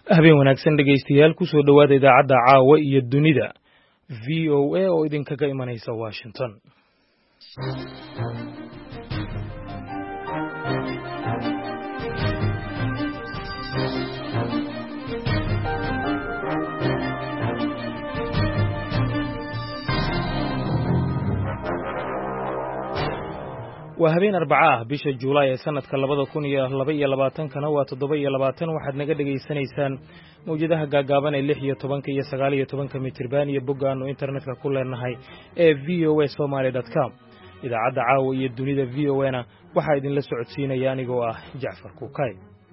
habeen wanaagsan dhegaystayaal ku soo dhowaada idaacadda caawa iyo dunida VOA oo idinkaga imanaysa Washington. waa habeen Arbaca bisha Juulaay ee sanadka 2022 waa 27 waxaad naga dhageysanaysaan mawjadaha gaagaaban ee 16 iyo 19 mitirban iyo boggaanu internetka ku leenahay ee voasomali.com. idaacadda caawa iyo dunida VOA-na waxaa idinla socodsiinaya anigoo ah Jacfar Kukay.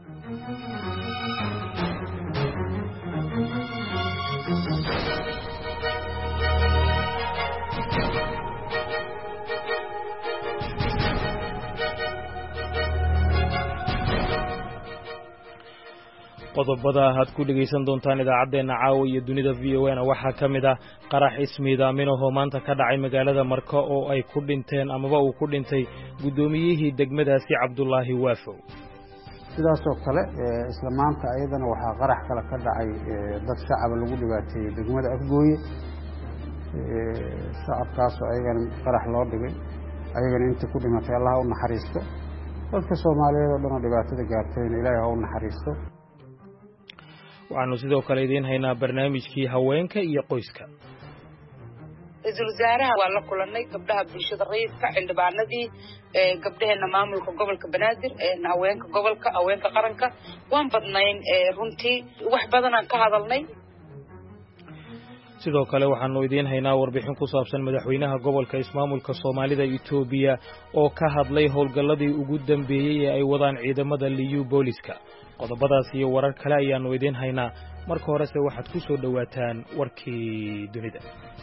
qodobada aad ku dhageysan doontaan idaacadeena caawa iyo dunida VOA-na waxaa ka mid ah qarax ismiidaaminahoo maanta ka dhacay magaalada Marko oo ay ku dhinteen amaba uu ku dhintay gudoomiyihii degmadaasi Cabdullaahi Waafow. sidaas oo kale isla maanta ayadana waxaa qarax kale ka dhacay dad shacab lagu dhibaateeyay degmada Afgooye shacabkaas oo ayagana qarax loo dhigay ayagana inta ku dhimatay Allah u naxariisto dadka Soomaaliyeed oo dhan dhibaatada gaartayna Ilaahay u naxariisto. waxaanu sidoo kale idiin haynaa barnaamijkii haweenka iyo qoyska. Ra'iisul Wasaaraha waa la kulanay gabdhaha bulshada rayidka xildhibaanadii gabdhaheena maamulka gobolka Banaadir haweenka gobolka haweenka qaranka waan badnayn runtii wax badan aan ka hadalnay. sidoo kale waxaanu idiin haynaa warbixin ku saabsan madaxweynaha gobolka ismaamulka Soomaalida Itoobiya oo ka hadlay howlgalladii ugu dambeeyay ee ay wadaan ciidamada liyu booliska. qodobadaas iyo warar kale ayaanu idiin haynaa marka horese waxaad ku soo dhawaataan warkii dunida.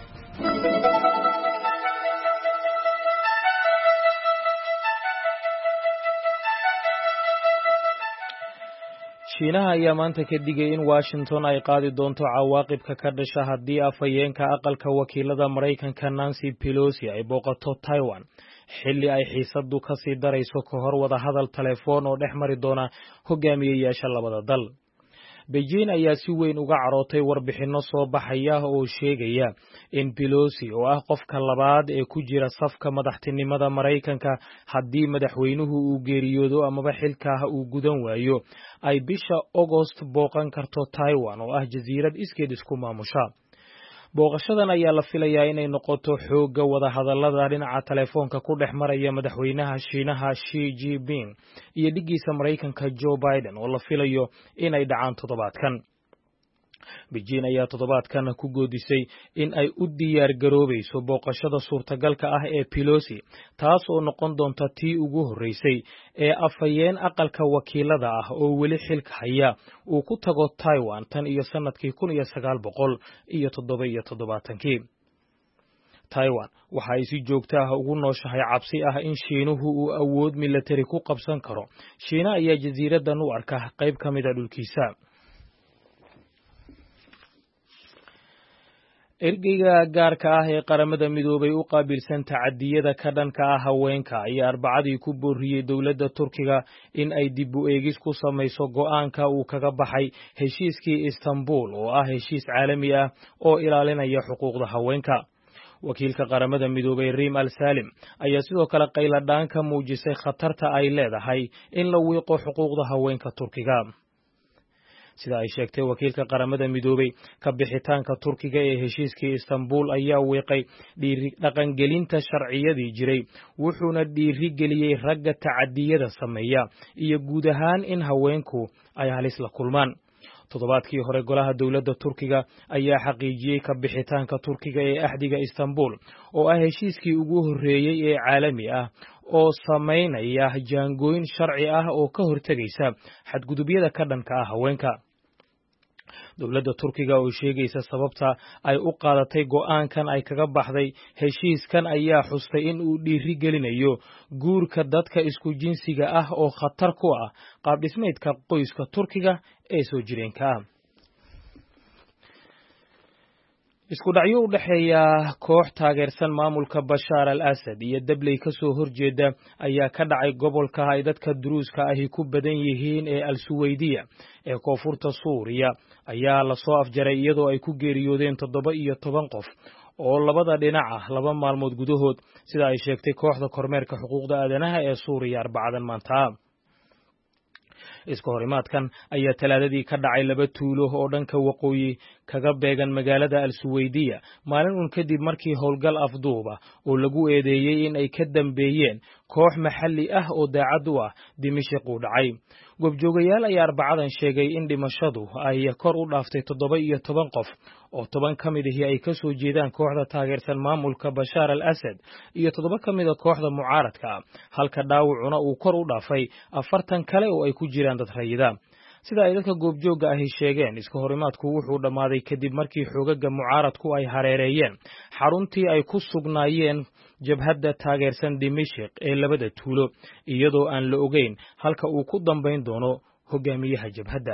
Shiinaha ayaa maanta ka digay in Washington ay qaadi doonto cawaaqibka ka dhasha haddii afhayeenka aqalka wakiilada Mareykanka Nancy Pelosi ay booqato Taiwan xilli ay xiisadu ka sii darayso ka hor wada hadal telefoon oo dhex mari doona hogaamiyayaasha labada dal. Beijing ayaa si weyn uga carootay warbixino soo baxaya oo sheegaya in Pelosi oo ah qofka labaad ee ku jira safka madaxtinimada Mareykanka haddii madaxweynuhu uu geeriyoodo amaba xilka uu gudan waayo ay bisha August booqan karto Taiwan oo ah jasiirad iskeed isku maamusha. booqashadan ayaa la filayaa inay noqoto xooga wada hadallada dhinaca telefoonka ku dhex maraya madaxweynaha Shiinaha Xi Jinping iyo dhigiisa Mareykanka Joe Biden oo la filayo inay dhacaan toddobaadkan. Beijing ayaa toddobaadkan ku goodisay in ay u diyaar garoobayso booqashada suurtagalka ah ee Pelosi taas oo noqon doonta tii ugu horeysay ee afhayeen aqalka wakiilada ah oo weli xilka haya uu ku tago Taiwan tan iyo sanadkii 1977. Taiwan waxa ay si joogto ah ugu nooshahay cabsi ah in Shiinuhu uu awood military ku qabsan karo. Shiina ayaa jasiiradan u arka qayb ka mid ah dhulkiisa. ergeyga gaarka ah ee qaramada midoobay u qaabilsan tacadiyada ka dhanka ah haweenka ayaa Arbacadii ku booriyay dowladda Turkiga in ay dib u eegis ku samayso go'aanka uu kaga baxay heshiiskii Istanbul oo ah heshiis caalami ah oo ilaalinaya xuquuqda haweenka. wakiilka qaramada midoobay Reem Al-Salim ayaa sidoo kale qayladhaan ka muujisay khatarta ay leedahay in la wiiqo xuquuqda haweenka Turkiga. sida ay sheegtay wakiilka qaramada midoobay ka bixitaanka Turkiga ee heshiiskii Istanbul ayaa wiiqay dhaqangelinta sharciyadii jiray wuxuuna dhiirigeliyay ragga tacadiyada sameeya iyo guud ahaan in haweenku ay halis la kulmaan. toddobaadkii hore golaha dowladda Turkiga ayaa xaqiijiyay ka bixitaanka Turkiga ee ahdiga Istanbul oo ah heshiiskii ugu horeeyay ee caalami ah oo sameynaya jaangooyin sharci ah oo ka hortagaysa xadgudubyada ka dhanka ah haweenka. dowladda Turkiga oo sheegaysa sababta ay u qaadatay go'aankan ay kaga baxday heshiiskan ayaa xustay in uu dhiirigelinayo guurka dadka isku jinsiga ah oo khatar ku ah qaab dhismeedka qoyska Turkiga ee soo jireenka ah. isku dhacyo u dhexeeya koox taageersan maamulka Bashaar al-Assad iyo dabley ka soo horjeeda ayaa ka dhacay gobolka ay dadka Druuska ahi ku badan yihiin ee Al-Suwaydiya ee koonfurta Suuriya ayaa la soo afjaray iyadoo ay ku geeriyoodeen 17 qof oo labada dhinac ah 2 maalmood gudahood sida ay sheegtay kooxda kormeerka xuquuqda aadanaha ee Suuriya Arbacadan maanta. iska horimaadkan ayaa talaadadii ka dhacay 2 tuulo oo dhanka waqooyi kaga beegan magaalada Al-Suwaydiya maalin kadib markii howlgal afduuba oo lagu eedeeyay in ay ka dambeeyeen koox maxalli ah oo daacad u ah Dimashq u dhacay. Goobjoogayaal ayaa Arbacadan sheegay in dhimashadu ay kor u dhaaftay 17 qof oo 10 ka mid ah ay ka soo jeedaan kooxda taageersan maamulka Bashaar al-Assad iyo 7 ka mid ah kooxda mucaaradka halka dhaawacuna uu kor u dhaafay 40 kale oo ay ku jiraan dad rayida. sida ay dadka goobjooga ahi sheegeen iska horimaadku wuxuu dhamaaday kadib markii xoogagga mucaaradku ay hareereeyeen xaruntii ay ku sugnaayeen jabhadda taageersan Dimashq ee labada tuulo iyadoo aan la ogeyn halka uu ku dambeyn doono hogaamiyaha jabhadda.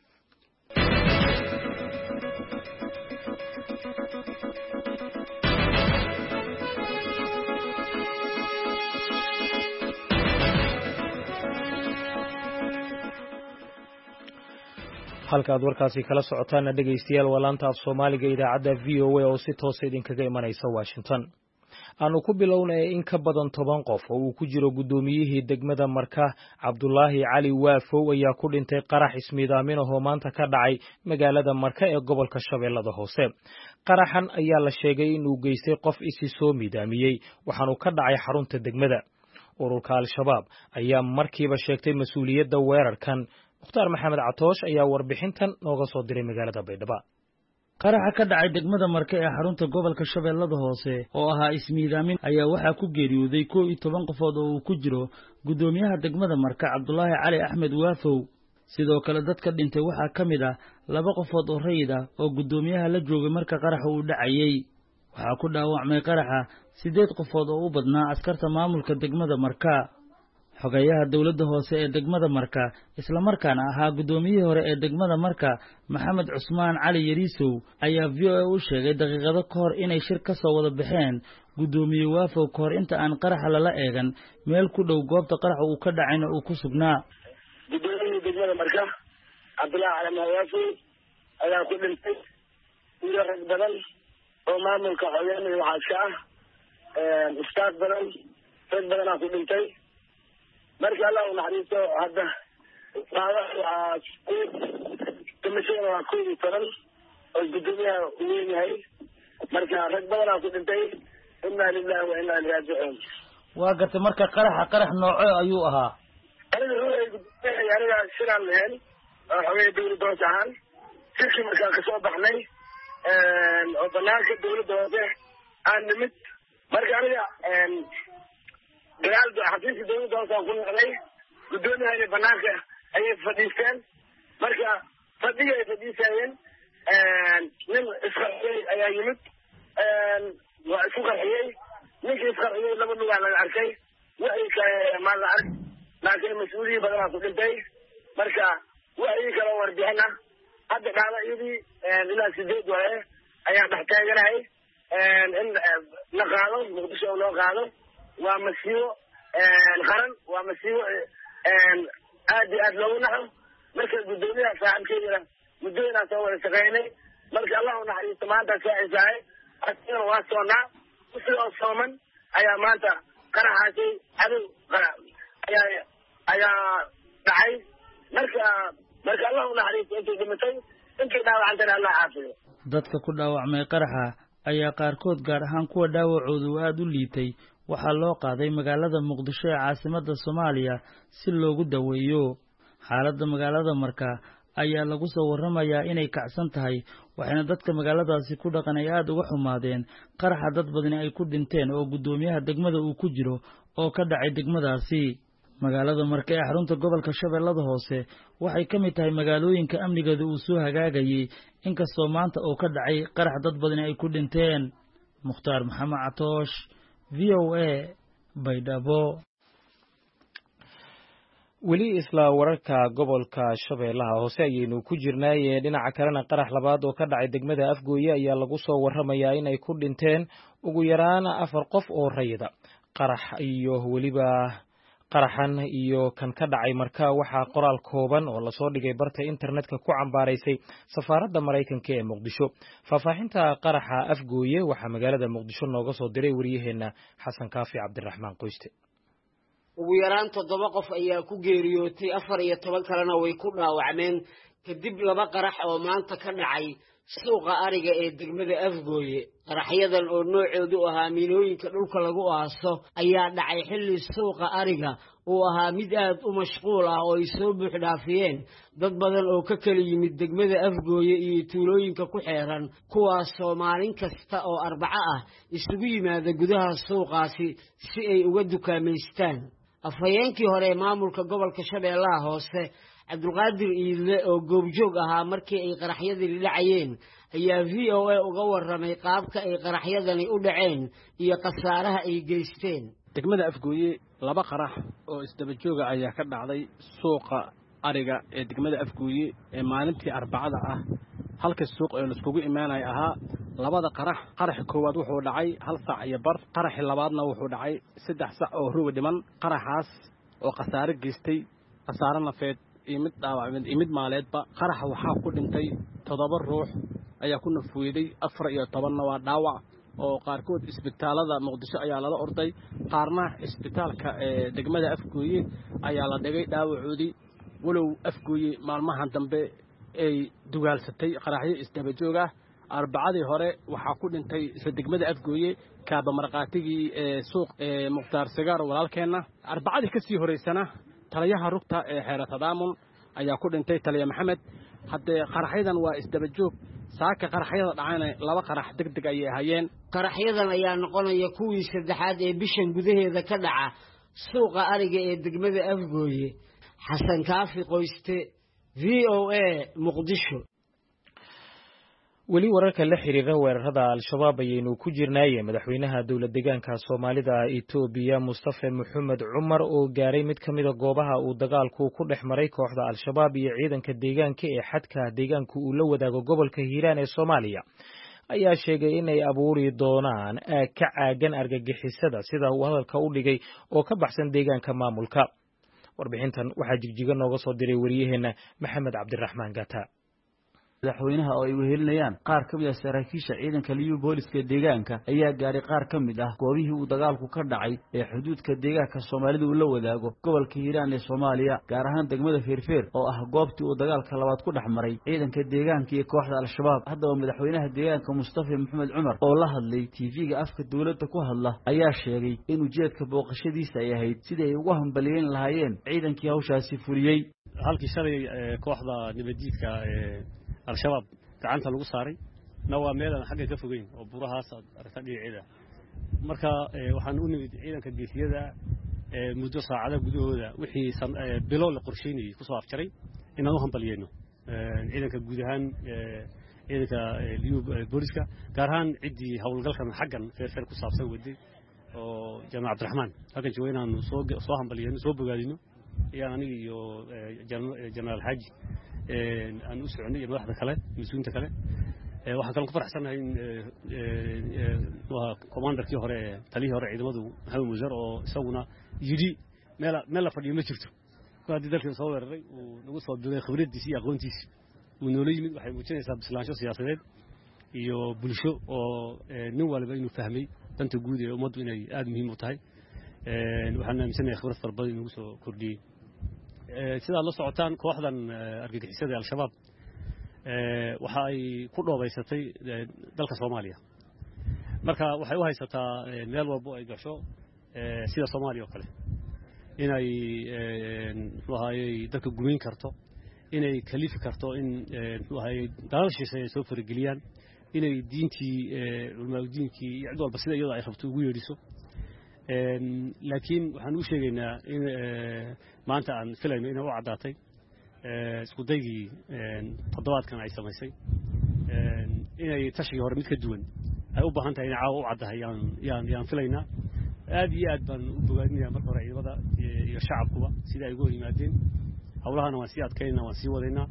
halkaad warkaasi kala socotaan dhageystayaal waa laanta af Soomaaliga idaacadda VOA oo si toos ah idinkaga imanaysa Washington. aanu ku bilownay in ka badan 10 qof oo uu ku jiro gudoomiyihii degmada Marka Cabdullaahi Cali Waafow ayaa ku dhintay qarax ismiidaamin oo maanta ka dhacay magaalada Marka ee gobolka Shabeellada Hoose. qaraxan ayaa la sheegay in uu geystay qof isi soo miidaamiyay waxaanu ka dhacay xarunta degmada. ururka Al-Shabaab ayaa markiiba sheegtay mas'uuliyadda weerarkan. Mukhtaar Maxamed Catoosh ayaa warbixintan nooga soo diray magaalada Baydhabo. qaraxa ka dhacay degmada Marka ee xarunta gobolka Shabeellada Hoose oo ahaa ismiidaamin ayaa waxaa ku geeriyooday 11 qofood oo uu ku jiro gudoomiyaha degmada Marka Cabdullaahi Cali Axmed Waafow. sidoo kale dadka dhintay waxaa ka mid ah 2 qofood oo rayid ah oo gudoomiyaha la joogay marka qaraxa uu dhacayay. waxaa ku dhaawacmay qaraxa 8 qofood oo u badnaa askarta maamulka degmada Marka. xogayaha dawladda hoose ee degmada Marka isla markaana ahaa gudoomiyihii hore ee degmada Marka Maxamed Cusmaan Cali Yariisow ayaa VOA u sheegay daqiiqado ka hor inay shir ka soo wada baxeen gudoomiye Waafow ka hor inta aan qaraxa lala eegan meel ku dhow goobta qaraxa uu ka dhacayna uu ku sugnaa. gudoomiyaha degmada Marka Cabdullaahi Cali Waafow ayaa ku dhintay iyo rag badan oo maamulka xogeynaya waxaa ka ustaad badan rag badan ku dhintay. marka Allah uu naxariisto hadda waa kamishana waa 11 oo gudoomiyaha uu leeyahay marka rag badan ku dhintay inna lillahi wa inna ilaihi raaji'uun. waa gartay marka qarax nooco ayuu ahaa. aniga shiraan lahayn xogeey dawladda hoose ahaan shirkii markaan ka soo baxnay oo banaanka dawladda hoose aan nimid marka aniga dagaal xafiiska dawladda hoose ku noqday gudoomiyaha banaanka ayay fadhiisteen marka fadhiga ay fadhiisayeen nin isqarxiyay ayaa yimid waa isku qarxiyay ninkii isqarxiyay 2 lugaa laga arkay waxay ka maal la ark laakiin mas'uuliyiin badan ku dhintay marka waxay kala warbixina hadda dhacdadii ilaa 8 waaye ayaa dhex taaganahay in la qaado Muqdisho loo qaado waa masiibo qaran waa masiibo aad iyo aad loogu naxo marka gudoomiyaha saaxiibkeena gudoomiyaha soo wada shaqeynay marka Allah uu naxariisto maanta saaciisaay asina waa soonaa sidoo sooman ayaa maanta qaraxaasay cadow ayaa dhacay marka Allah uu naxariisto intii dhimatay intii dhaawacantana Allah caafiyo. dadka ku dhaawacmay qaraxa ayaa qaarkood gaar ahaan kuwa dhaawacoodu aad u liitay waxaa loo qaaday magaalada Muqdisho ee caasimadda Soomaaliya si loogu daweeyo. xaaladda magaalada Marka ayaa lagu soo warramayaa inay kacsan tahay waxayna dadka magaaladaasi ku dhaqan ay aad uga xumaadeen qaraxa dad badan ay ku dhinteen oo gudoomiyaha degmada uu ku jiro oo ka dhacay degmadaasi. magaalada Marka ee xarunta gobolka Shabeellada Hoose waxay ka mid tahay magaalooyinka amnigeedu uu soo hagaagayay inkastoo maanta oo ka dhacay qarax dad badan ay ku dhinteen. Mukhtaar Maxamed Catoosh VOA Baydhabo. weli isla wararka gobolka Shabeellaha Hoose ayaynu ku jirnay dhinaca kalena qarax labaad oo ka dhacay degmada Afgooye ayaa lagu soo warramayaa in ay ku dhinteen ugu yaraan 4 qof oo rayida. Qaraxan iyo kan ka dhacay markaa waxaa qoraal kooban oo lasoo dhigay barta internetka ku cambaaraysay safaaradda Mareykanka ee Muqdisho. Faahfaahinta qaraxa Afgooye waxaa magaalada Muqdisho nooga soo diray wariyaheena Xasan Kaafi Cabdiraxmaan Qoyste. ugu yaraan 7 qof ayaa ku geeriyootay 14 kalena way ku dhaawacmeen kadib 2 qarax oo maanta ka dhacay suuqa ariga ee degmada Afgooye. qaraxyadan oo noocoodu ahaa miinooyinka dhulka lagu aaso ayaa dhacay xilli suuqa ariga oo ahaa mid aad u mashquul ah oo ay soo buux dhaafiyeen dad badan oo ka kala yimid degmada Afgooye iyo tuulooyinka ku xeeran kuwaas oo maalin kasta oo Arbaco ah isugu yimaada gudaha suuqaasi si ay uga dukaameystaan. afhayeenkii hore maamulka gobolka Shabeellaha Hoose Cabdulqaadir Iidle oo goobjoog ahaa markii ay qaraxyadii dhacayeen ayaa VOA uga warramay qaabka ay qaraxyadani u dhaceen iyo khasaaraha ay geysteen. degmada Afgooye 2 qarax oo isdaba joog ah ayaa ka dhacday suuqa ariga ee degmada Afgooye ee maalintii Arbacada ah. halka suuq ee iskugu imaanay ahaa 2 qarax. qarax koowaad wuxuu dhacay 1 saac iyo bar. qaraxi labaadna wuxuu dhacay 3 saac oo ruuba dhiman. qaraxaas oo khasaare geystay khasaare nafeed iyo mid dhaawacmid iyo mid maaleedba. qaraxa waxaa ku dhintay 7 ruux ayaa ku nafweeday 14 waa dhaawac oo qaarkood isbitaalada Muqdisho ayaa la orday. qaarna isbitaalka ee degmada Afgooye ayaa la dhigay dhaawacoodii. walow Afgooye maalmahan dambe ay dugaalsatay qaraxyo isdaba joog ah. Arbacadii hore waxaa ku dhintay isla degmada Afgooye kaaba marqaatigii suuq Muqtaar Sigaar walaalkeena. Arbacadii ka sii horeysana taliyaha rugta ee Xeerad Tadaamun ayaa ku dhintay taliya Maxamed. haddee qaraxyadan waa isdaba joog. saaka qaraxyada dhacayna 2 qarax degdeg ay ahaayeen. qaraxyadan ayaa noqonaya kuwii saddexaad ee bishan gudaheeda ka dhaca suuqa ariga ee degmada Afgooye. Xasan Kaafi Qoyste VOA Muqdisho. weli wararka la xiriira weerarada al-shabaab ayaynu ku jirnay. madaxweynaha dowlad deegaanka Soomaalida Itoobiya Mustafa Maxamed Cumar oo gaaray mid ka mid ah goobaha uu dagaalku ku dhex maray kooxda al-shabaab iyo ciidanka deegaanka ee xadka deegaanka uu la wadaago gobolka Hiiraan ee Soomaaliya ayaa sheegay in ay abuuri doonaan ka caagan argagixisada sida uu hadalka u dhigay oo ka baxsan deegaanka maamulka. warbixintan waxaa jigjiga nooga soo diray wariyaheena Maxamed Cabdiraxmaan Gata. madaxweynaha oo ay wehelinayaan qaar ka mid ah saraakiisha ciidanka liyu booliska deegaanka ayaa gaaray qaar ka mid ah goobihii uu dagaalku ka dhacay ee xuduudka deegaanka Soomaalida uu la wadaago gobolka Hiiraan ee Soomaaliya gaar ahaan degmada Feerfeer oo ah goobtii uu dagaalka labaad ku dhex maray ciidanka deegaanka iyo kooxda al-shabaab. haddaba madaxweynaha deegaanka Mustafa Maxamed Cumar oo la hadlay TV-ga afka dawladda ku hadla ayaa sheegay in ujeedka booqashadiisa ay ahayd sidii ay ugu hambalyeyn lahaayeen ciidankii hawshaasi fuliyay. halkii shalay kooxda nabadiidka al-shabaab gacanta lagu saaray nawaa meelan xagga ka fogeyn oo burahaas aragta dhinaceeda. marka waxaan u nimid ciidanka geesiyada muddo saacada gudahooda wixii bilo la qorsheynayay ku soo afjaray inaan u hambalyeeno ciidanka guud ahaan ciidanka liyu booliska gaar ahaan ciddii howlgalkan xaggan feerfeer ku saabsan waday oo Jamaal Cabdiraxmaan halkan jooga inaan soo hambalyeeno soo bogaadino iyaan aniga iyo Jamaal Xaaji aan u soconay madaxda kale mas'uuliyiinta kale. waxaan kaloo ku faraxsanahay in commanderkii hore taliyii hore ciidamadu Maxamed Muusar oo isaguna yiri meel la fadhiyo ma jirto. haddii dalka soo weeraray uu nagu soo duulay khibradiisa iyo aqoontiisa uu noola yimid waxay muujinaysaa bislaansho siyaasadeed iyo bulsho oo nin walba inuu fahmay danta guud ee ummaddu inay aad muhiim u tahay. waxaan aaminsanahay khibrad fara badan inuu soo kordhiyay. sida la socotaan kooxdan argagixisada al-shabaab waxa ay ku dhoobaysatay dalka Soomaaliya. marka waxay u haysataa meel walba ay gasho sida Soomaaliya oo kale inay dadka gumeyn karto, inay kalifi karto in dalalshiisa ay soo farageliyaan, inay diintii culimada diinkii iyo cid walba sida iyada ay rabto ugu yeedhiso. laakiin waxaan u sheegaynaa in maanta aan filayno inay u caddaatay isku daygii toddobaadkan ay samaysay inay tashigii hore mid ka duwan ay u baahan tahay inay caawa u caddahay yaan filaynaa. aad iyo aad baan u bogaadinayaa marka hore ciidamada iyo shacabkuba sida ay ugu yimaadeen hawlahana waan sii adkaynaa waan sii wadaynaa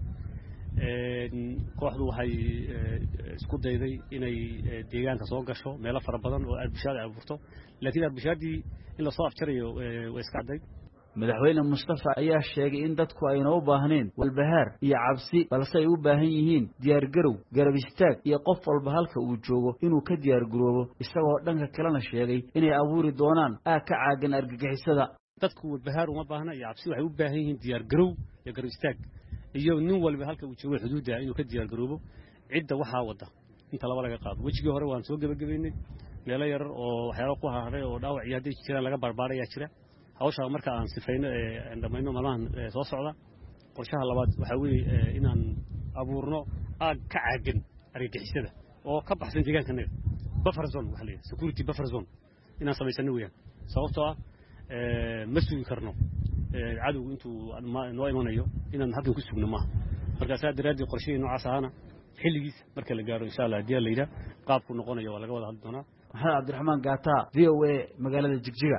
kooxdu waxay isku dayday inay deegaanka soo gasho meelo fara badan oo arbishaad ay abuurto laakiin arbishaadii in la soo afjarayo way iska cadday madaxweyne Mustafa ayaa sheegay in dadku ayna u baahneen walbahaar iyo cabsi balse ay u baahan yihiin diyaar garow garab istaag iyo qof walba halka uu joogo inuu ka diyaar garoobo isagoo dhanka kalena sheegay inay abuuri doonaan ka caagan argagixisada dadku walbahaar uma baahna iyo cabsi waxay u baahan yihiin diyaar garow iyo garab istaag iyo nin walba halka uu joogo xuduudda inuu ka diyaar garoobo cidda waxa wada inta laba laga qaado wajigii hore waan soo gabagabeynay meelo yar oo waxyaabo ku haray oo dhaawac iyo haddii jiraan laga barbaaraya jira hawsha marka aan sifayno dhamayno malahan soo socda qorshaha labaad waxa weeye inaan abuurno aag ka caagan argagixisada oo ka baxsan deegaankanaga buffer zone waxa leeyahay security buffer zone inaan samaysano weeyaan sababtoo ah ma sugi karno cadowgu intuu noo imanayo inaan halkan ku sugno maaha marka saa daraadii qorshihii noocaas ahana xilligiisa marka la gaaro insha Allah hadii la yiraahdo qaabku noqonayo waa laga wada hadli doonaa maxamed cabdiraxmaan gaata VOA magaalada Jigjiga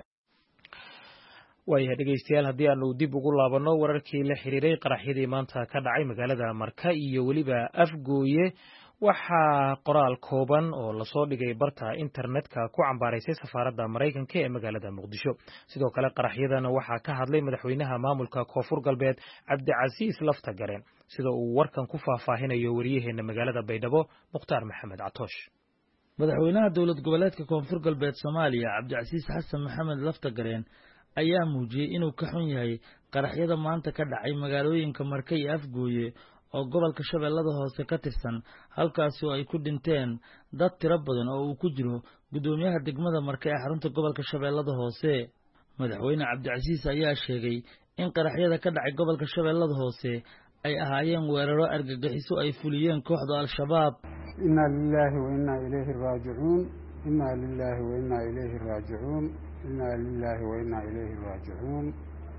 waayahay dhegeystayaal haddii aanu dib ugu laabanno wararkii la xiriiray qaraxyadii maanta ka dhacay magaalada Marka iyo weliba Afgooye waxaa qoraal kooban oo lasoo dhigay barta internetka ku cambaaraysay safaaradda Mareykanka ee magaalada Muqdisho sidoo kale qaraxyadana waxaa ka hadlay madaxweynaha maamulka Koonfur Galbeed Cabdicasiis Laftagareen sida uu warkan ku faahfaahinayo wariyaheena magaalada Baydhabo Mukhtaar Maxamed Catoosh madaxweynaha dowlad goboleedka Koonfur Galbeed Soomaaliya Cabdicasiis Xasan Maxamed Laftagareen ayaa muujiyay inuu ka xun yahay qaraxyada maanta ka dhacay magaalooyinka Marka iyo Afgooye oo gobolka Shabeellada Hoose ka tirsan halkaas oo ay ku dhinteen dad tiro badan oo uu ku jiro gudoomiyaha degmada Marka ee xarunta gobolka Shabeellada Hoose madaxweyne Cabdicasiis ayaa sheegay in qaraxyada ka dhacay gobolka Shabeellada Hoose ay ahaayeen weeraro argagixiso ay fuliyeen kooxda Al-Shabaab inna lillahi wa inna ilayhi raaji'uun inna lillahi wa inna ilayhi raaji'uun inna lillahi wa inna ilayhi raaji'uun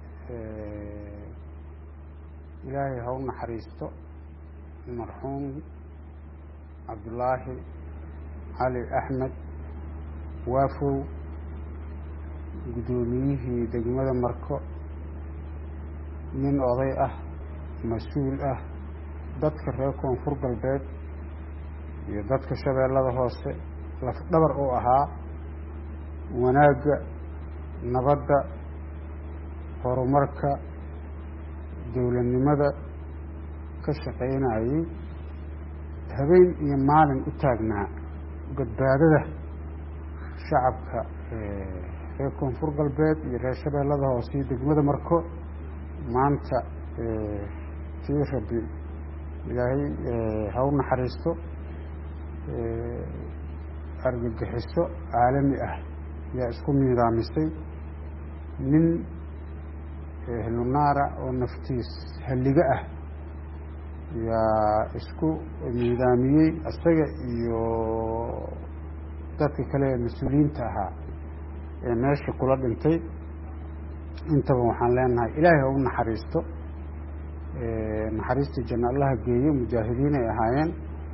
ilaahay ha u naxariisto marxuum Cabdullaahi Cali Axmed Waafow gudoomiyihii degmada Marko nin oday ah mas'uul ah dadka reer Koonfur Galbeed iyo dadka Shabeellada Hoose laf dhabar oo ahaa wanaaga nabadda horumarka dawladnimada ka shaqeynayay habeen iyo maalin u taagnaa badbaadada shacabka reer Koonfur Galbeed iyo reer Shabeellada Hoose degmada Marko maanta tii rabbi ilaahay ha u naxariisto argagixiso caalami ah yaa isku miidaamisay nin ehlunaara oo naftiis halliga ah yaa isku miidaamiyey isaga iyo dadka kale ee mas-uuliyiinta ahaa ee meesha kula dhintay intaba waxaan leenahay ilaahay ha u naxariisto naxariista janno allaha geeyo mujaahidiin ay ahaayeen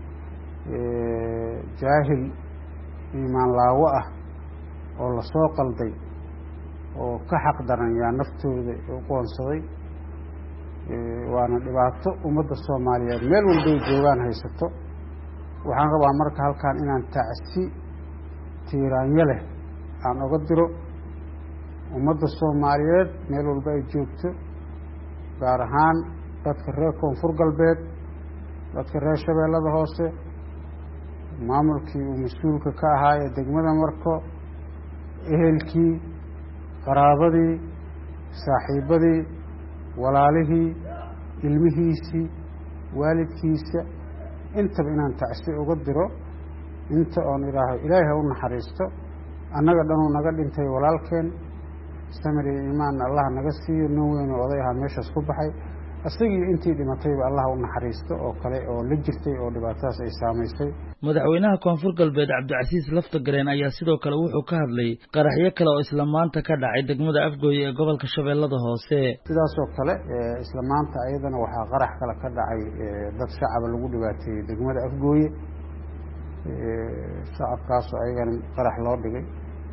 jaahil iimaan laawo ah oo lasoo qalday oo ka xaq daran yaa naftooda u qoonsaday waana dhibaato ummadda Soomaaliyeed meel walba joogaan haysato waxaan rabaa marka halkaan inaan tacsi tiiraanyo leh aan uga diro ummadda Soomaaliyeed meel walba ay joogto gaar ahaan dadka reer Koonfur Galbeed dadka reer Shabeellada Hoose maamulkii uu mas'uulka ka ahaa ee degmada Marko ehelkii qaraabadii saaxiibadii walaalihii ilmihiisii waalidkiisa intaba inaan tacsi uga diro inta oon ilaahay ha u naxariisto annaga dhan uu naga dhintay walaalkeen samir iyo iimaan Allah naga siiyo nin weyn oo oday ah meeshaas ku baxay asagii intii dhimatayba Allah u naxariisto oo kale oo la jirtay oo dhibaatadaas ay saameysay madaxweynaha Koonfur Galbeed Cabdicasiis Laftagareen ayaa sidoo kale wuxuu ka hadlay qaraxyo kale oo isla maanta ka dhacay degmada Afgooye ee gobolka Shabeellada Hoose sidaas oo kale isla maanta ayadana waxaa qarax kale ka dhacay dad shacab lagu dhibaateeyay degmada Afgooye shacabkaas oo ayagana qarax loo dhigay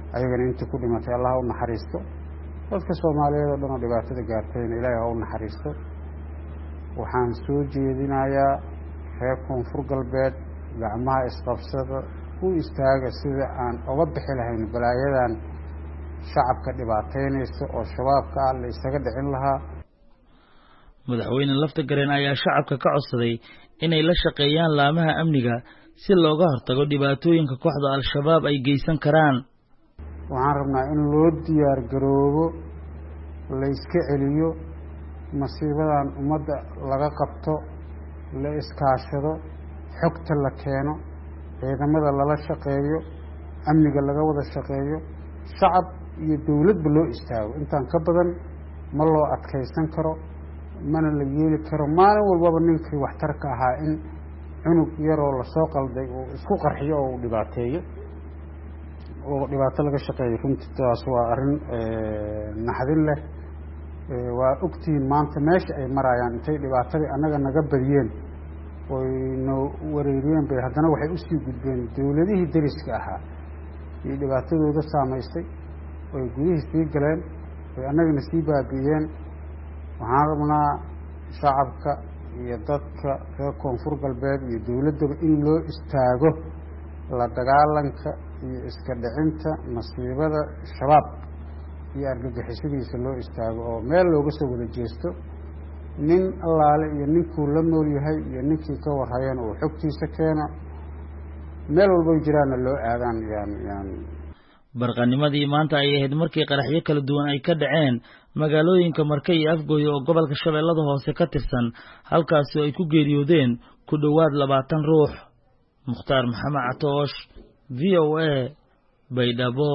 ayagana intii ku dhimatay allah u naxariisto dadka soomaaliyeed oo dhan oo dhibaatada gaartayna ilaahay ha u naxariisto waxaan soo jeedinayaa reer koonfur galbeed gacmaha isqabsada u istaaga sida aan uga bixi lahayn balaayadan shacabka dhibaataynaysa oo shabaabka ah la isaga dhicin lahaa. madaxweyne Laftagareen ayaa shacabka ka codsaday inay la shaqeeyaan laamaha amniga si looga hortago dhibaatooyinka kooxda al-shabaab ay geysan karaan. waxaan rabnaa in loo diyaar garoobo la iska celiyo masiibadan ummadda laga qabto la iskaashado xogta la keeno ciidamada lala shaqeeyo amniga laga wada shaqeeyo shacab iyo dawladba loo istaago intaan ka badan ma loo adkaysan karo mana la yeeli karo maalin walbaba ninkii waxtarka ahaa in cunug yaroo lasoo qalday uu isku qarxiyo oo uu dhibaateeyo oo dhibaato laga shaqeeyo runtii taas waa arrin naxdin leh. waa ogtihiin maanta meesha ay marayaan intay dhibaatadii annaga naga badiyeen oyna wareeriyeen bay haddana waxay usii gudbeen dawladihii dariska ahaa iyo dhibaatadooda saamaysay oy gudihii sii galeen oy annagana sii baabi'iyeen. waxaan rabnaa shacabka iyo dadka reer koonfur galbeed iyo dawladdaba in loo istaago la dagaalanka iyo iska dhicinta masiibada shabaab iyo argagixisadiisa loo istaago oo meel looga soo wada jeesto nin allaale iyo ninkuu la nool yahay iyo ninkii ka warhayeen uu xogtiisa keeno meel walbay jiraanna loo aadaan yani barqanimadii maanta ay ahayd markii qaraxyo kala duwan ay ka dhaceen magaalooyinka Marka iyo Afgooye oo gobolka Shabeellada Hoose ka tirsan halkaas oo ay ku geeriyoodeen ku dhawaad 20 ruux. Mukhtaar Maxamed Catoosh, VOA, Baydhabo.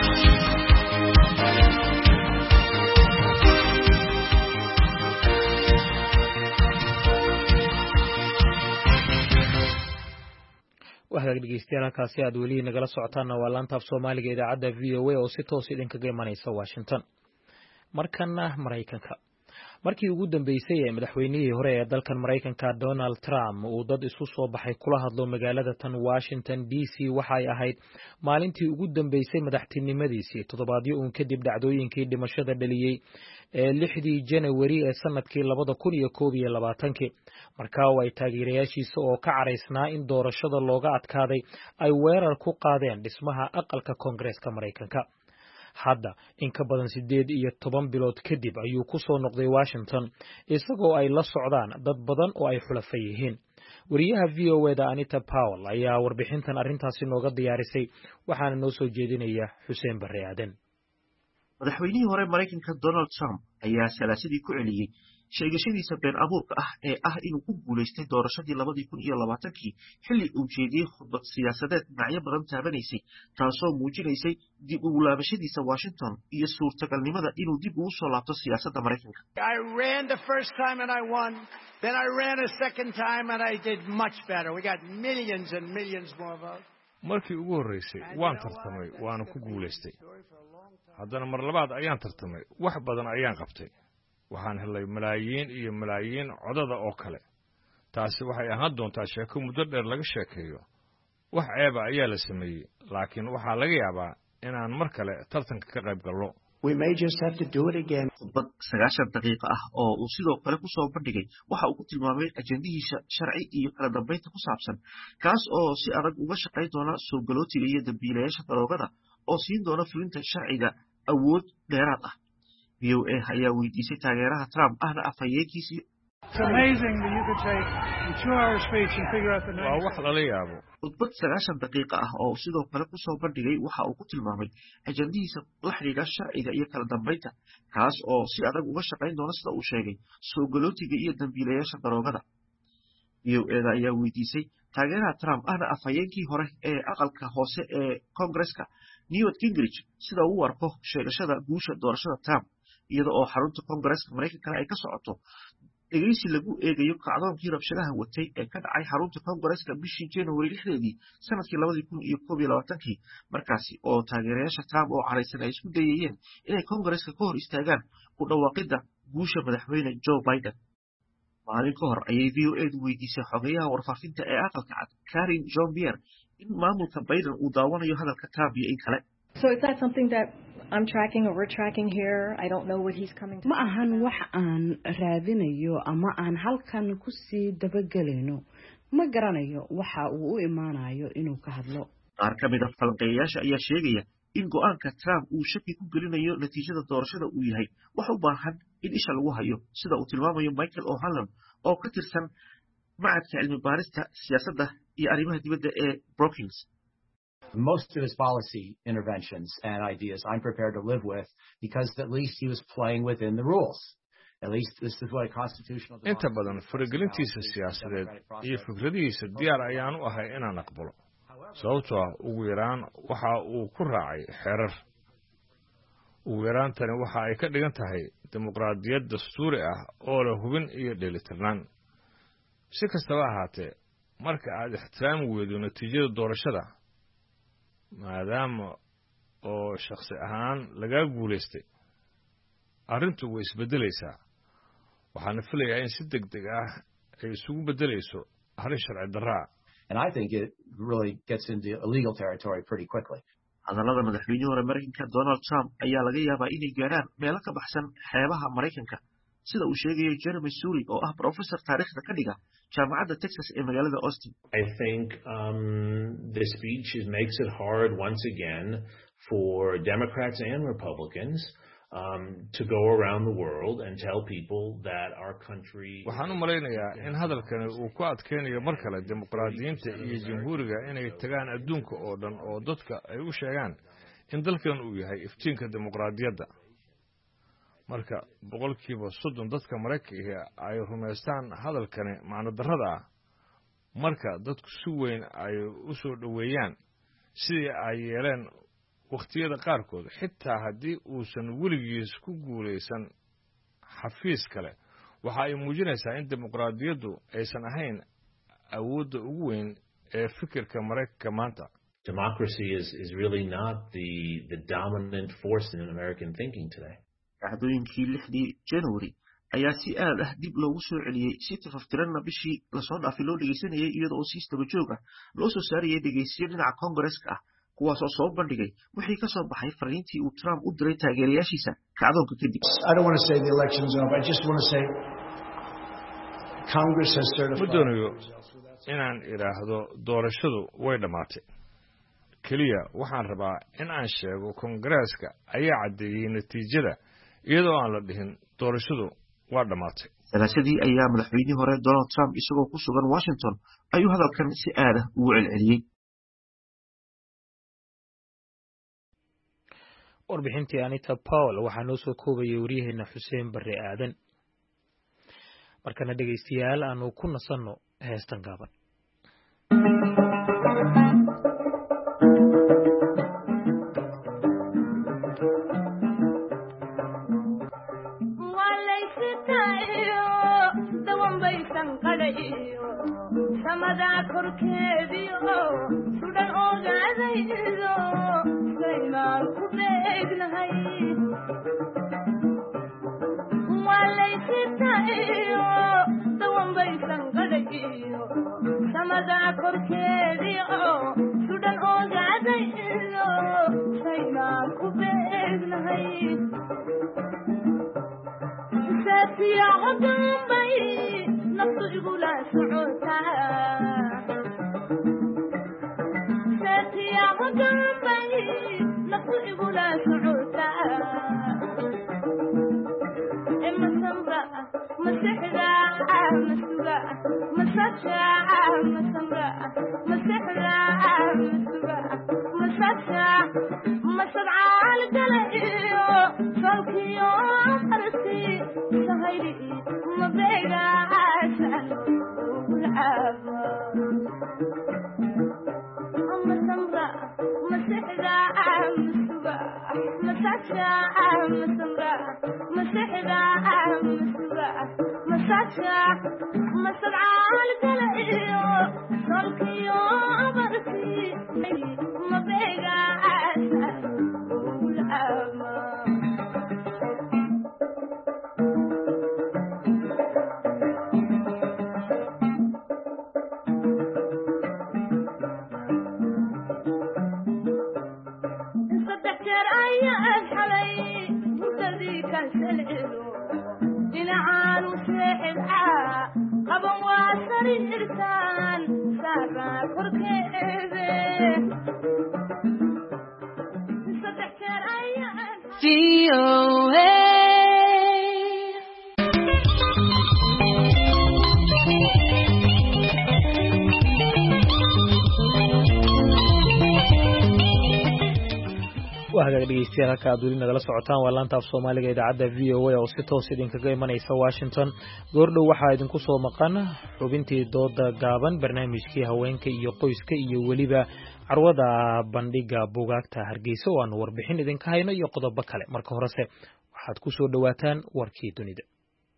waxaad dhegeystayaal halkaasi aad weli nagala socotaana waa laanta af Soomaaliga idaacadda VOA oo si toos idinkaga imanaysa Washington. markana Mareykanka markii ugu dambeysay ee madaxweynihii hore ee dalkan Mareykanka Donald Trump uu dad isu soo baxay kula hadlo magaalada tan Washington DC waxay ahayd maalintii ugu dambeysay madaxtinimadiisii toddobaadyo uun kadib dhacdooyinkii dhimashada dhaliyay ee 6 January ee sanadkii 2021 markaa oo ay taageerayaashiisa oo ka caraysnaa in doorashada looga adkaaday ay weerar ku qaadeen dhismaha aqalka Koongareeska Mareykanka. hadda in ka badan 18 bilood kadib ayuu ku soo noqday Washington isagoo ay la socdaan dad badan oo ay xulafay yihiin. wariyaha VOA-da Anita Powell ayaa warbixintan arrintaasi nooga diyaarisay waxaana noo soo jeedinaya Xuseen Barre Aadan. madaxweynihii hore Mareykanka Donald Trump ayaa salaasadii ku celiyay sheegashadiisa been abuurka ah ee ah inuu ku guuleystay doorashadii 2020 xilli uu jeediyey khudbad siyaasadeed dhinacyo badan taabanaysay taasoo muujinaysay dib ugu laabashadiisa Washington iyo suurtagalnimada inuu dib ugu soo laabto siyaasadda Mareykanka. I ran the first time and I won. Then I ran a second time and I did much better. We got millions and millions more votes. markii ugu horeysay waan tartamay waana ku guuleystay. haddana mar labaad ayaan tartamay wax badan ayaan qabtay. waxaan helay malaayiin iyo malaayiin codada oo kale. taasi waxay ahaan doontaa sheeko muddo dheer laga sheekeeyo. wax ceeba ayaa la sameeyay laakiin waxaa laga yaabaa inaan mar kale tartanka ka qayb galno. We may just have to do it again. khudbad 90 daqiiqo ah oo uu sidoo kale ku soo bandhigay waxa uu ku tilmaamay ajendihiisa sharci iyo kala dambeynta ku saabsan kaas oo si adag uga shaqayn doona soo galootiga iyo dambiilayaasha daroogada oo siin doona fulinta sharciga awood dheeraad ah. VOA ayaa weydiisay taageeraha Trump ahna afhayeenkiisii. waa wax lala yaabo. khudbad 90 daqiiqo ah oo sidoo kale ku soo bandhigay waxa uu ku tilmaamay ajendihiisa la xiriira sharciga iyo kala dambeynta kaas oo si adag uga shaqayn doona sida uu sheegay soo galootiga iyo dambiilayaasha daroogada. VOA ayaa weydiisay taageeraha Trump ahna afhayeenkii hore ee aqalka hoose ee Koongareeska Newt Gingrich sida uu arko sheegashada guusha doorashada Trump iyada oo xarunta Koongareeska Mareykanka ay ka socoto dhegeysi lagu eegayo kacdoonkii rabshadaha watay ee ka dhacay xarunta Koongareeska bishii January 6 sanadkii 2021 markaasi oo taageerayaasha Trump oo caraysan ay isku dayayeen inay Koongareeska ka hor istaagaan ku dhawaaqida guusha madaxweyne Joe Biden. maalin ka hor ayay VOA-du weydiisay xogayaha warfaafinta ee aqalka cad Karine Jean-Pierre in maamulka Biden uu daawanayo hadalka Trump iyo in kale. So is that something that I'm tracking or we're tracking here? I don't know what he's coming to. Ma ahan wax aan raadinayo ama aan halkan ku sii dabagelayno. Ma garanayo waxa uu u imaanayo inuu ka hadlo. qaar ka mid ah falanqeeyayaasha ayaa sheegaya in go'aanka Trump uu shaki ku gelinayo natiijada doorashada uu yahay wax u baahan in isha lagu hayo sida uu tilmaamayo Michael O'Hanlon oo ka tirsan macadka cilmi baarista siyaasadda iyo arrimaha dibadda ee Brookings. Most of his policy interventions and ideas I'm prepared to live with because at least he was playing within the rules. At least this is what a constitutional democracy. Inta badan faragelintiisa siyaasadeed iyo fikradihiisa diyaar ayaan u ahay inaan aqbalo. Sababtoo ah ugu yaraan waxa uu ku raacay xeerar. Ugu yaraantani waxa ay ka dhigan tahay dimuqraadiyad dastuuri ah oo la hubin iyo dheelitirnaan. Si kastaba ahaatee, marka aad ixtiraami weydo natiijada doorashada, maadaama oo shakhsi ahaan laga guuleystay, arrintu way isbedelaysaa. waxaana filayaa in si degdeg ah ay isugu bedelayso arrin sharci darro ah. And I think it really gets into illegal territory pretty quickly. hadallada madaxweynihii hore Mareykanka Donald Trump ayaa laga yaabaa inay gaaraan meelo ka baxsan xeebaha Mareykanka sida uu sheegayo Jeremy Suri oo ah professor taariikhda ka dhiga jaamacadda Texas ee magaalada Austin. I think the speech makes it hard once again for Democrats and Republicans to go around the world and tell people that our country. waxaan u malaynayaa in hadalkani uu ku adkeynayo mar kale dimuqraadiyiinta iyo jamhuuriga inay tagaan adduunka oo dhan oo dadka ay u sheegaan in dalkan uu yahay iftiinka dimuqraadiyadda. marka 30% dadka Mareykanka ay rumaystaan hadalkani macno darrada ah, marka dadku si weyn ay u soo dhaweeyaan sidii ay yeeleen waqtiyada qaarkood xitaa haddii uusan weligiis ku guuleysan xafiis kale, waxa ay muujinaysaa in dimuqraadiyaddu aysan ahayn awoodda ugu weyn ee fikirka Mareykanka maanta. Democracy is really not the dominant force in American thinking today. dhacdooyinkii 6 January ayaa si aad ah dib loogu soo celiyay si tafaftiranna bishii la soo dhaafay loo dhageysanayay iyadoo oo si istaba joog ah loo soo saarayay dhageysiyo dhinaca Congress-ka ah kuwaasoo soo bandhigay wixii ka soo baxay fariintii uu Trump u diray taageerayaashiisa kacdoonka kadib. I don't want to say the election's over. I just want to say Congress has certified. Mudanayo inaan iraahdo doorashadu way dhamaatay. Kaliya waxaan rabaa in aan sheego Congress-ka ayaa cadeeyay natiijada iyadoo aan la dhihin doorashadu waa dhamaatay. Salaasadii ayaa madaxweynihii hore Donald Trump isagoo ku sugan Washington ayuu hadalkan si aad ah ugu celceliyay. warbixintii Anita Paul waxaa noo soo koobayay wariyaheena Xuseen Barre Aadan. markana dhegeystayaal aanu ku nasanno heestan gaaban. samada korkeediyo sudan ogaadaydo saymaan ku beegnahay walaysitayo dawanbaysan qadhagiyo samada korkeediyo sudan ogaadaydo saymaan ku beegnahay saatiya qodambay naftu igula socotaa saatiya qodambay naftu igula socotaa masamba masixda masuga masasha masamba masixda masuga masasha masabcaal galayo salkiyo arsi sahayli mabega asan ulaba masamba masixda masuga masasha masamba masixda masuga masasha masabcaal galayo salkiyo arsi mabega asan ulaba إرسان سارة كركيبي صدح كان أيان وهذا dhegeystayaal halka aad weli nagala socotaan waa laanta af Soomaaliga idaacadda VOA oo si toos idinkaga imanaysa Washington goordhow waxaa idinku soo maqan xubintii dooda gaaban barnaamijkii haweenka iyo qoyska iyo weliba carwada bandhiga buugaagta Hargeysa oo aan warbixin idinka hayno iyo qodobo kale marka horese waxaad ku soo dhawaataan warkii dunida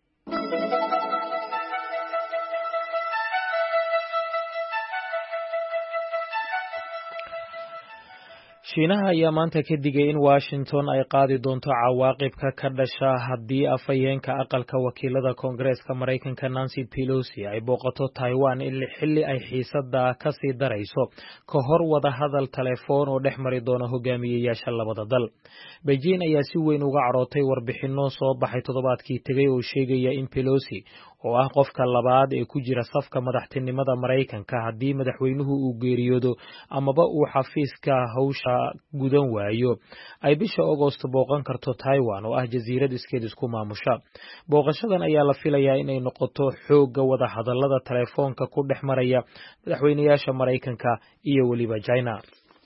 Shiinaha ayaa maanta ka digay in Washington ay qaadi doonto cawaaqibka ka dhasha haddii afhayeenka aqalka wakiilada Koongareeska Mareykanka Nancy Pelosi ay booqato Taiwan xilli ay xiisadda ka sii darayso ka hor wada hadal telefoon oo dhex mari doona hogaamiyeyaasha labada dal. Beijing ayaa si weyn uga carootay warbixino soo baxay toddobaadkii tegay oo sheegaya in Pelosi oo ah qofka labaad ee ku jira safka madaxtinimada Mareykanka haddii madaxweynuhu uu geeriyoodo amaba uu xafiiska hawsha gudan waayo ay bisha August booqan karto Taiwan oo ah jasiirad iskeed isku maamusha. Booqashadan ayaa la filayaa inay noqoto xoogga wada hadallada telefoonka ku dhex maraya madaxweynayaasha Mareykanka iyo weliba China.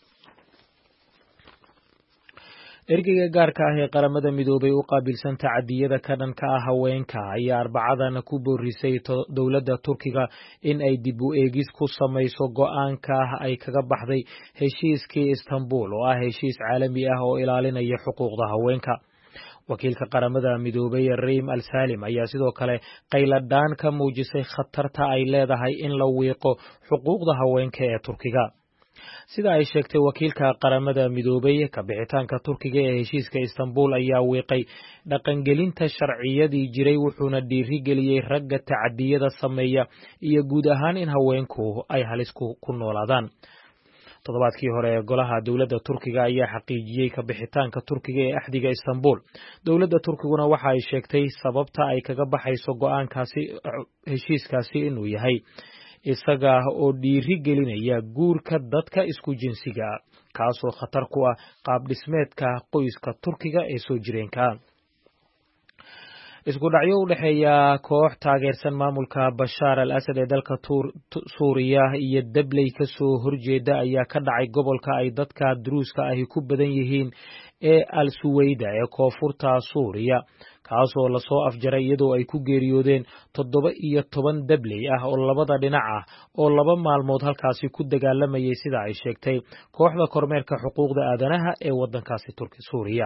ergeyga gaarka ah ee qaramada midoobay u qaabilsan tacadiyada ka dhanka ah haweenka ayaa Arbacadan ku boorisay dowladda Turkiga in ay dib u eegis ku samayso go'aanka ay kaga baxday heshiiskii Istanbul oo ah heshiis caalami ah oo ilaalinaya xuquuqda haweenka. wakiilka qaramada midoobay Reem Al-Salim ayaa sidoo kale qayladaan ka muujisay khatarta ay leedahay in la wiiqo xuquuqda haweenka ee Turkiga. sida ay sheegtay wakiilka qaramada midoobay ka bixitaanka Turkiga ee heshiiska Istanbul ayaa wiiqay dhaqangelinta sharciyadii jiray wuxuuna dhiirigeliyay ragga tacadiyada sameeya iyo guud ahaan in haweenku ay halis ku noolaadaan. toddobaadkii hore golaha dawladda Turkiga ayaa xaqiijiyay ka bixitaanka Turkiga ee axdiga Istanbul. dawladda Turkiguna waxa ay sheegtay sababta ay kaga baxayso go'aankaasi heshiiskaasi inuu yahay isaga oo dhiirigelinaya guurka dadka isku jinsiga kaasoo khatar ku ah qaab dhismeedka qoyska Turkiga ee soo jireenka. isku dhacyo u dhaxeeya koox taageersan maamulka Bashar al-Assad ee dalka Suuriya iyo dabley ka soo horjeeda ayaa ka dhacay gobolka ay dadka Druuska ahi ku badan yihiin ee Al-Suwayda ee koonfurta Suuriya kaasoo la soo afjaray iyadoo ay ku geeriyoodeen 17 dabley ah oo labada dhinac ah oo 2 maalmood halkaasi ku dagaalamayay sida ay sheegtay kooxda kormeerka xuquuqda aadanaha ee wadankaasi Suuriya.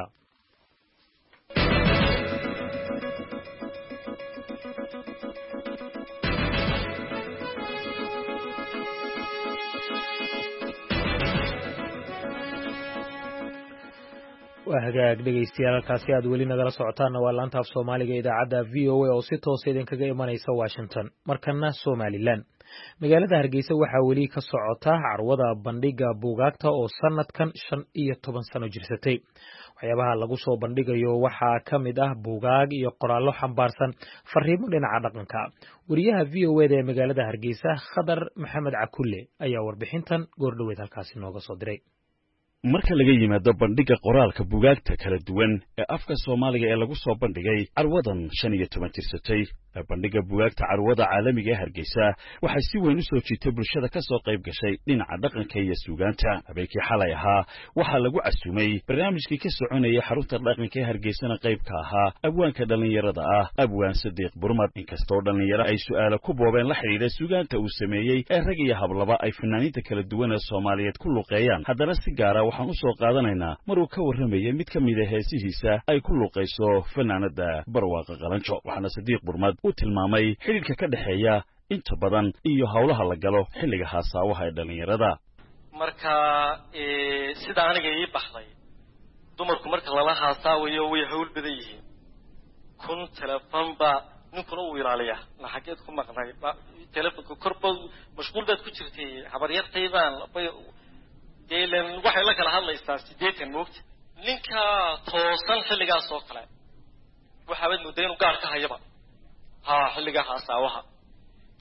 hagaag dhegeystayaal halkaasi aad weli nagala socotaan waa laanta af Soomaaliga idaacadda VOA oo si toos idinkaga imanaysa Washington. markana Somaliland magaalada Hargeysa waxaa weli ka socota carwada bandhiga buugaagta oo sanadkan 15 sano jirsatay. waxyaabaha lagu soo bandhigayo waxaa ka mid ah buugaag iyo qoraallo xambaarsan fariimo dhinaca dhaqanka. wariyaha VOA ee magaalada Hargeysa Khadar Maxamed Cakulle ayaa warbixintan goordhoweed halkaasi nooga soo diray. marka laga yimaado bandhiga qoraalka buugaagta kala duwan ee afka Soomaaliga ee lagu soo bandhigay carwadan 15 jirsatay bandhiga buugaagta carwada caalamiga ee Hargeysa waxay si weyn u soo jiitay bulshada ka soo qayb gashay dhinaca dhaqanka iyo suugaanta. habeenkii xalay ahaa waxaa lagu casuumay barnaamijkii ka soconayay xarunta dhaqanka ee Hargeysana qayb ka ahaa abwaanka dhalinyarada ah abwaan Sadiiq Burmad. inkastoo dhalinyaro ay su'aalo ku boobeen la xiriira suugaanta uu sameeyay ee rag iyo hablaba ay fanaaniinta kala duwan ee Soomaaliyeed ku luqeeyaan haddana si gaar ah waxaan u soo qaadanaynaa maruu ka warramayay mid ka mid ah heesihiisa ay ku luqeyso fanaanada Barwaaqo Qalanjo. waxaana Sadiiq Burmad uu tilmaamay xiriirka ka dhaxeeya inta badan iyo hawlaha la galo xilliga haasaawaha ee dhalinyarada. marka sida aniga ii baxday dumarku marka lala haasaawayo way hawl badan yihiin kun telefoonba ninkuna uu ilaaliya la xageed ku maqnay telefoonka korbood mashquul baad ku jirtay habaryartaybaan deelan waxay la kala hadlaysaa 8 moogta ninka toosan xilligaas oo kale waxa wad muddo inuu gaar ka hayaba xilliga haasaawaha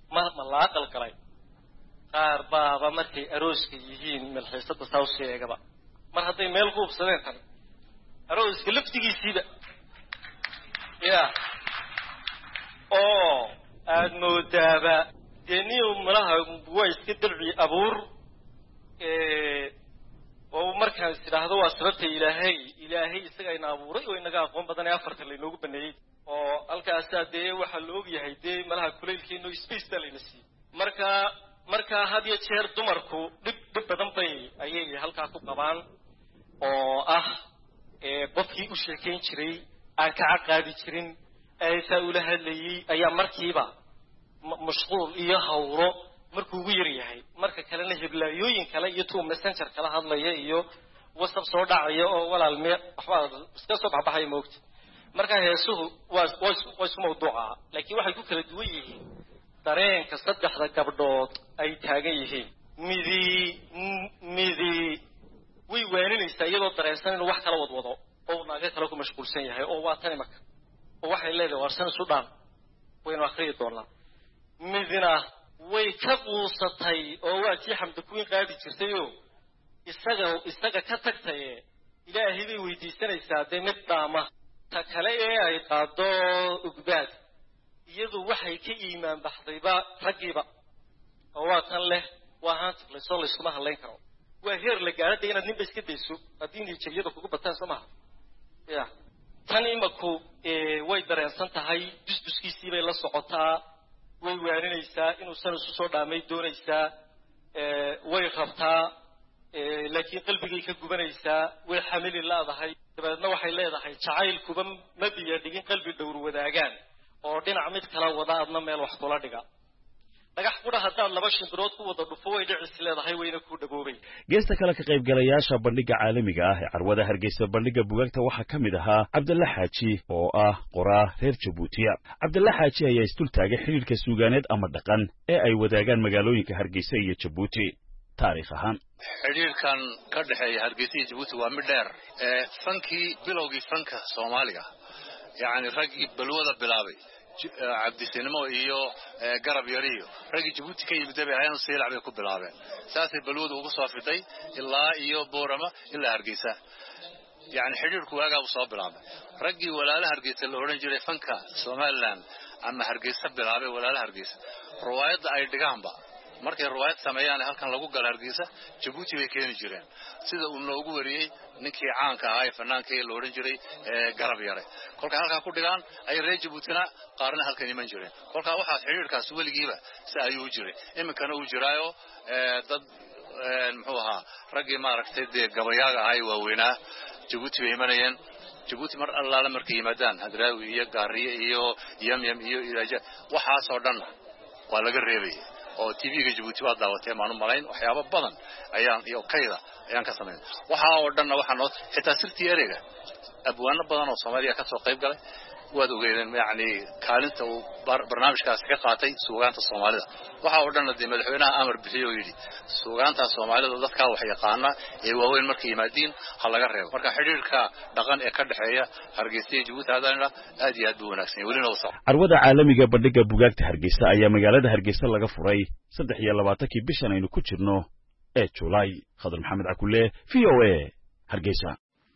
ma la aqal galay qaar baaba markay arooska yihiin milxiisada sawsheegaba mar hadday meel ku hubsadeen tan arooska laftigiisiiba ya oo aad moodaaba deniyo malaha way iska dalci abuur oo markaan sidhaahdo waa sababta ilaahay isaga ina abuuray oo inaga aqoon badan ee afarta la inoogu baneeyay oo halkaas dee waxa la og yahay dee malaha kuleylkeeno space dalina si marka had iyo jeer dumarku dib badan bay ayay halkaa ku qabaan oo qofkii u sheekayn jiray aan ka caqaadi jirin ay ula hadlayay ayaa markiiba mashquul iyo hawro markuu ugu yar yahay marka kalena heblaayooyin kale iyo tuu messenger kala hadlaya iyo whatsapp soo dhacaya oo walaalme waxba iska soo baxay moogta marka heesuhu waa isku mawduuca laakiin waxay ku kala duwan yihiin dareenka saddexda gabdhood ay taagan yihiin midi way waaninaysaa iyadoo dareensan inuu wax kala wadwado oo naaga kale ku mashquulsan yahay oo waa tani marka oo waxay leedahay warsan Suudaan waynu akhriyi doonaa midina way ka quusatay oo waa tii xamda ku qaadi jirtay oo isaga ka tagtay ilaahay bay weydiisanaysaa mid daama ta kale ee ay qaado ugbaad iyadu waxay ka iimaan baxdayba ragiba oo waa tan leh waa haanta la soo leysuma haleyn karo waa heer la gaaray inaad nin iska deyso hadii nijeeyada kugu bataan Soomaha ya tan imaku way dareensan tahay duskiisii bay la socotaa way waaninaysaa inuu san isu soo dhaamay doonaysaa way rabtaa laakiin qalbigay ka gubanaysaa way xamili laadahay dabeedna waxay leedahay jacaylkuba ma biyo dhigin qalbi dhowr wadaagaan oo dhinac mid kala wada adna meel wax kula dhiga dhagax qura haddaad laba shimbirood ku wada dhufo way dhicis leedahay wayna ku dhaboobay geesta kale ka qaybgalayaasha bandhiga caalamiga ah ee carwada Hargeysa bandhiga buugaagta waxaa ka mid ahaa Cabdulla Xaaji oo ah qoraa reer Jabuuti Cabdulla Xaaji ayaa istul taagay xiriirka suugaaneed ama dhaqan ee ay wadaagaan magaalooyinka Hargeysa iyo Jabuuti taariikh ahaan xiriirkan ka dhaxeeya Hargeysa iyo Jabuuti waa mid dheer fankii bilowgii fanka Soomaaliga yaani ragii balwada bilaabay عبد السينما iyo garab yariyo ragi Jabuuti ka yimid ayaan seelacay ku bilaabeen saasay balwad ugu soo fiday ilaa iyo boorama ilaa Hargeysa yaani xiriirku waaga uu soo bilaabay ragi walaalaha Hargeysa la oran jiray fanka Soomaaliland ama Hargeysa bilaabay walaalaha Hargeysa riwaayad ay dhigaanba markay riwaayad sameeyaan halkan lagu gal Hargeysa Jabuuti way keenin jireen sida uu noogu wariyay ninkii caanka ahaa fanaanka la oran jiray garab yare kolka halka ku dhigaan ay reer Jabuutina qaarna halkan iman jireen kolka waxa xiriirkaas waligiiba si ayuu jiray iminkana uu jiraayo dad muxuu ahaa ragii maaragtay gabayaaga ahay waaweynaa Jabuuti way imanayeen Jabuuti mar alla markay yimaadaan hadraawi iyo gaariye iyo yamyam iyo ilaaja waxa soo dhan waa laga reebay oo TV-ga Jabuuti waa daawatay maanu malayn waxyaabo badan ayaan ka sameeyay waxa oo dhan waxa noo xitaa sirtii ereyga abwaano badan oo Soomaaliya ka soo qayb galay waad ogeeyeen yaani kaalinta uu barnaamijkaas ka qaatay suugaanta Soomaalida waxa oo dhan madaxweynaha amar bixiyo yiri suugaanta Soomaalida dadka wax yaqaana ee waaweyn markay yimaadeen ha laga reebo marka xiriirka dhaqan ee ka dhaxeeya Hargeysa iyo Jabuuti aad iyo aad u wanaagsan welina u soo carwada caalamiga bandhiga buugaagta Hargeysa ayaa magaalada Hargeysa laga furay 23 bishan aynu ku jirno ee July Khadar Maxamed Cakulle VOA Hargeysa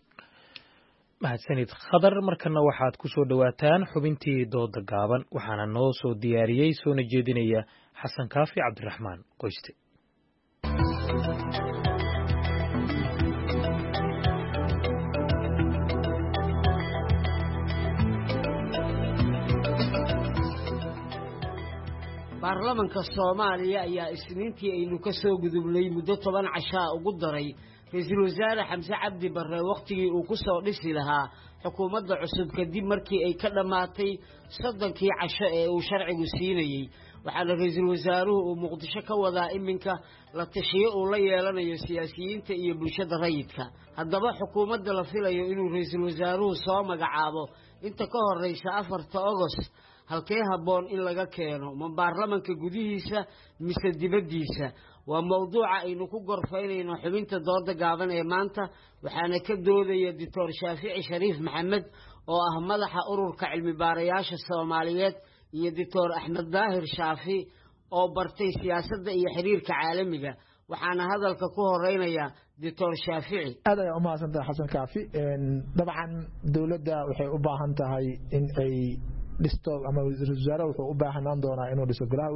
mahadsanid Khadar markana waxaad ku soo dhawaataan xubintii dooda gaaban waxaana noo soo diyaariyay soona jeedinaya Xasan Kaafi Cabdiraxmaan Qoyste baarlamaanka Soomaaliya ayaa isniintii aynu ka soo gudubnay muddo 10 casha ugu daray ra'iisul wasaare Xamse Cabdi Barre waqtigii uu ku soo dhisi lahaa xukuumadda cusub kadib markii ay ka dhamaatay 30kii casho ee uu sharcigu siinayay waxaana ra'iisul wasaaruhu uu Muqdisho ka wadaa iminka la tashiyo uu la yeelanayo siyaasiyiinta iyo bulshada rayidka haddaba xukuumadda la filayo inuu ra'iisul wasaaruhu soo magacaabo inta ka horeysa 4 August halkee haboon in laga keeno ma baarlamaanka gudihiisa mise dibadiisa waa mawduuca aynu ku gorfaynayno xubinta dooda gaaban ee maanta waxaana ka doodaya Dr. Shaafici Shariif Maxamed oo ah madaxa ururka cilmi baarayaasha Soomaaliyeed iyo Dr. Axmed Daahir Shaafi oo bartay siyaasadda iyo xiriirka caalamiga waxaana hadalka ku horeynaya Dr. Shaafici. aad ay u mahadsantahay Xasan Kaafi dabcan dawladda waxay u baahan tahay in ay dhisto ama wasaarada wuxuu u baahanaan doonaa inuu dhiso golaha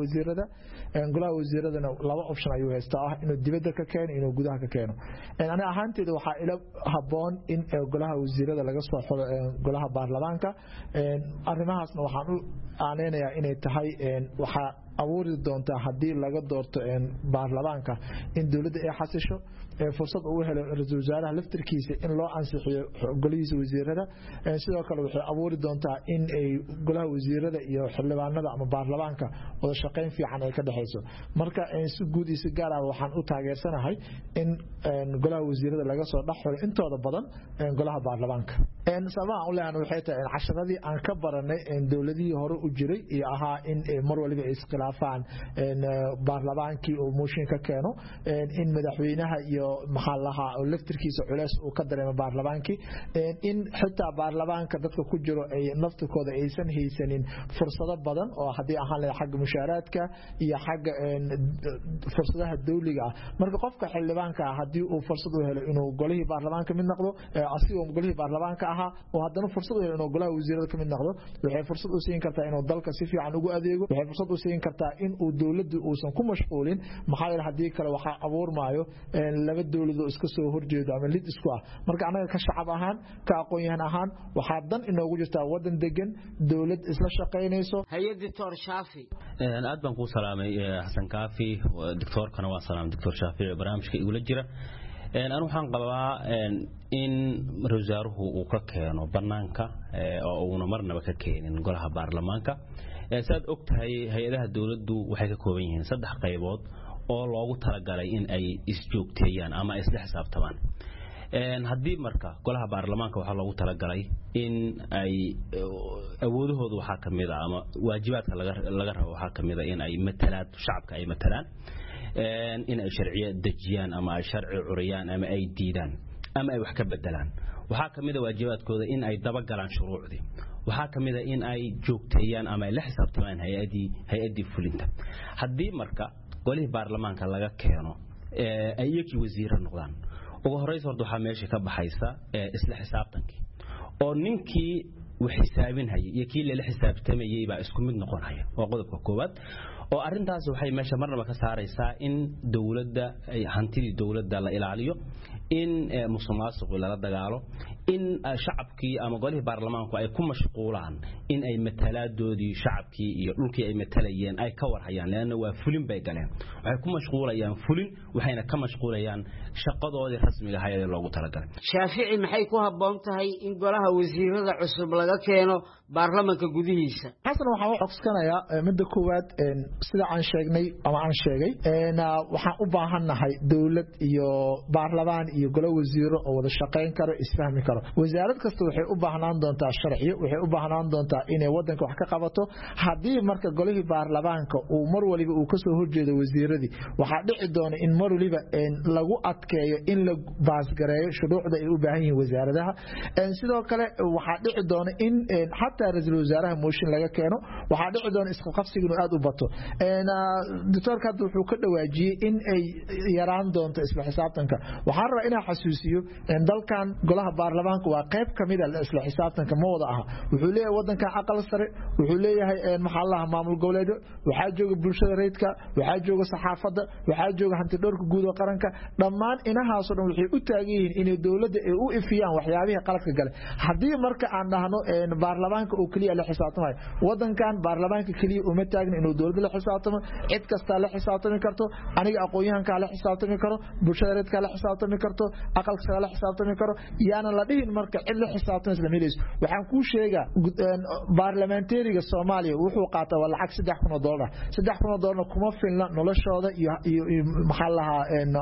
wasiiradana laba option ayuu haystaa inuu dibadda ka keeno inuu gudaha ka keeno aniga ahaanteeda waxaa ila haboon in golaha wasiirada laga soo xulo golaha baarlamaanka arrimahaasna waxaan u aaneynayaa inay tahay waxaa abuuri doontaa haddii laga doorto baarlamaanka in dawladda ay xasisho fursad uu helo ra'iisul wasaaraha laftirkiisa in loo ansixiyo golihiisa wasiirada sidoo kale waxay abuuri doontaa in ay golaha wasiirada iyo xildhibaanada ama baarlamaanka wada shaqayn fiican ay ka dhaxayso marka si guud iyo si gaar ah waxaan u taageersanahay in golaha wasiirada laga soo dhaxlo intooda badan golaha baarlamaanka sababaha u leeyahay waxay tahay casharadii aan ka baranay dawladihii hore u jiray iyo ahaa in mar waliba ay iskhilaafaan baarlamaankii oo mooshin ka keeno in madaxweynaha iyo maxallaha oo laftirkiisa culeys uu ka dareemo baarlamaankii in xitaa baarlamaanka dadka ku jiro ay naftirkooda aysan haysanin fursado badan oo haddii ahaan lahayd xagga mushaaraadka iyo xagga fursadaha dawliga ah marka qofka xildhibaanka haddii uu fursad u helo inuu golihii baarlamaanka mid noqdo asigoo golihii baarlamaanka ahaa oo haddana fursad u helo inuu golaha wasiirada ka mid noqdo waxay fursad u siin kartaa inuu dalka si fiican ugu adeego waxay fursad u siin kartaa in uu dawladdu uusan ku mashquulin maxaa yeelay haddii kale waxaa abuurmaayo laba dawladoo iska soo horjeedo ama lid isku ah marka anaga ka shacab ahaan ka aqoon-yahan ahaan waxaa dan inoogu jirtaa wadan degan dawlad isla shaqaynayso hay-ad Dr. Shaafi aad baan ku salaamay Xasan Kaafi doctorkana waa salaam Dr. Shaafi barnaamijka igula jira aan waxaan qabaa in wasaaruhu uu ka keeno banaanka oo uuna marnaba ka keenin golaha baarlamaanka saad ogtahay hay-adaha dawladdu waxay ka kooban yihiin 3 qaybood oo loogu talagalay in ay isjoogteeyaan ama isla xisaabtamaan haddii marka golaha baarlamaanka waxa loogu talagalay in ay awoodahoodu waxa kamid ah ama waajibaadka laga rabo waxa kamid ah in ay matalaan shacabka ay matalaan in ay sharciyo dejiyaan ama ay sharci curiyaan ama ay diidaan ama ay wax ka bedelaan waxa kamid ah waajibaadkooda in ay daba galaan shuruucdii waxa kamid ah in ay joogteeyaan ama ay la xisaabtamaan hay-adii fulinta haddii marka golihii baarlamaanka laga keeno ay iyagii wasiiro noqdaan ugu horeysa horta waxaa meesha ka baxaysa isla xisaabtankii oo ninkii wax xisaabinayay iyo kii la xisaabtamayay baa isku mid noqonaya waa qodobka koowaad oo arintaas waxay meesha marnaba ka saaraysaa in dawladda ay hantidii dawladda la ilaaliyo in musuqmaasuqu lala dagaalo in shacabkii ama golihii baarlamaanku ay ku mashquulaan in ay mataladoodii shacabkii iyo dhulkii ay matalayeen ay ka warhayaan leena waa fulin bay galeen waxay ku mashquulayaan fulin waxayna ka mashquulayaan shaqadoodii rasmiga ah ee loogu talagalay Shaafici maxay ku haboon tahay in golaha wasiirada cusub laga keeno baarlamaanka gudihiisa xasan waxa uu xuskanayaa midda koowaad sida aan sheegnay ama aan sheegay waxaan u baahanahay dawlad iyo baarlamaan iyo golo wasiiro oo wada shaqayn karo isfahmi karo wasaarad kasta waxay u baahnaan doontaa sharciyo waxay u baahnaan doontaa inay wadanka wax ka qabato haddii marka golihii baarlamaanka uu mar waliba uu ka soo horjeedo wasiiradii waxaa dhici doona in mar waliba lagu adkeeyo in la baasgareeyo shuruucda ay u baahan yihiin wasaaradaha sidoo kale waxaa dhici doona in xataa ra'iisul wasaaraha mooshin laga keeno waxaa dhici doona isqabqabsiga inuu aad u bato doctorka hadda wuxuu ka dhawaajiyey in ay yaraan doonto isla xisaabtanka waxaan rabaa inaan xasuusiyo dalkan golaha baarlamaanka waa qayb kamid ah isla xisaabtanka ma wada aha wuxuu leeyahay wadanka aqal sare wuxuu leeyahay maxallaha maamul goboleedyo waxaa jooga bulshada rayidka waxaa jooga saxaafadda waxaa jooga hanti dhowrka guud ee qaranka dhammaan inahaas oo dhan waxay u taagan yihiin in dawladda ay u ifiyaan waxyaabaha qaladka gale haddii marka aan dhahno baarlamaanka oo kaliya la xisaabtamayo wadankan baarlamaanka kaliya uma taagna inuu dawladda la xisaabtamo cid kasta la xisaabtami karto aniga aqoon-yahanka la xisaabtami karo bulshada rayidka la xisaabtami karto aqalka la xisaabtami karo yaana la dhihin marka cid la xisaabtamo isla meelayso waxaan ku sheegaa baarlamaanteeriga Soomaaliya wuxuu qaataa waa lacag $3,000 $3,000 kuma filna noloshooda iyo maxallaha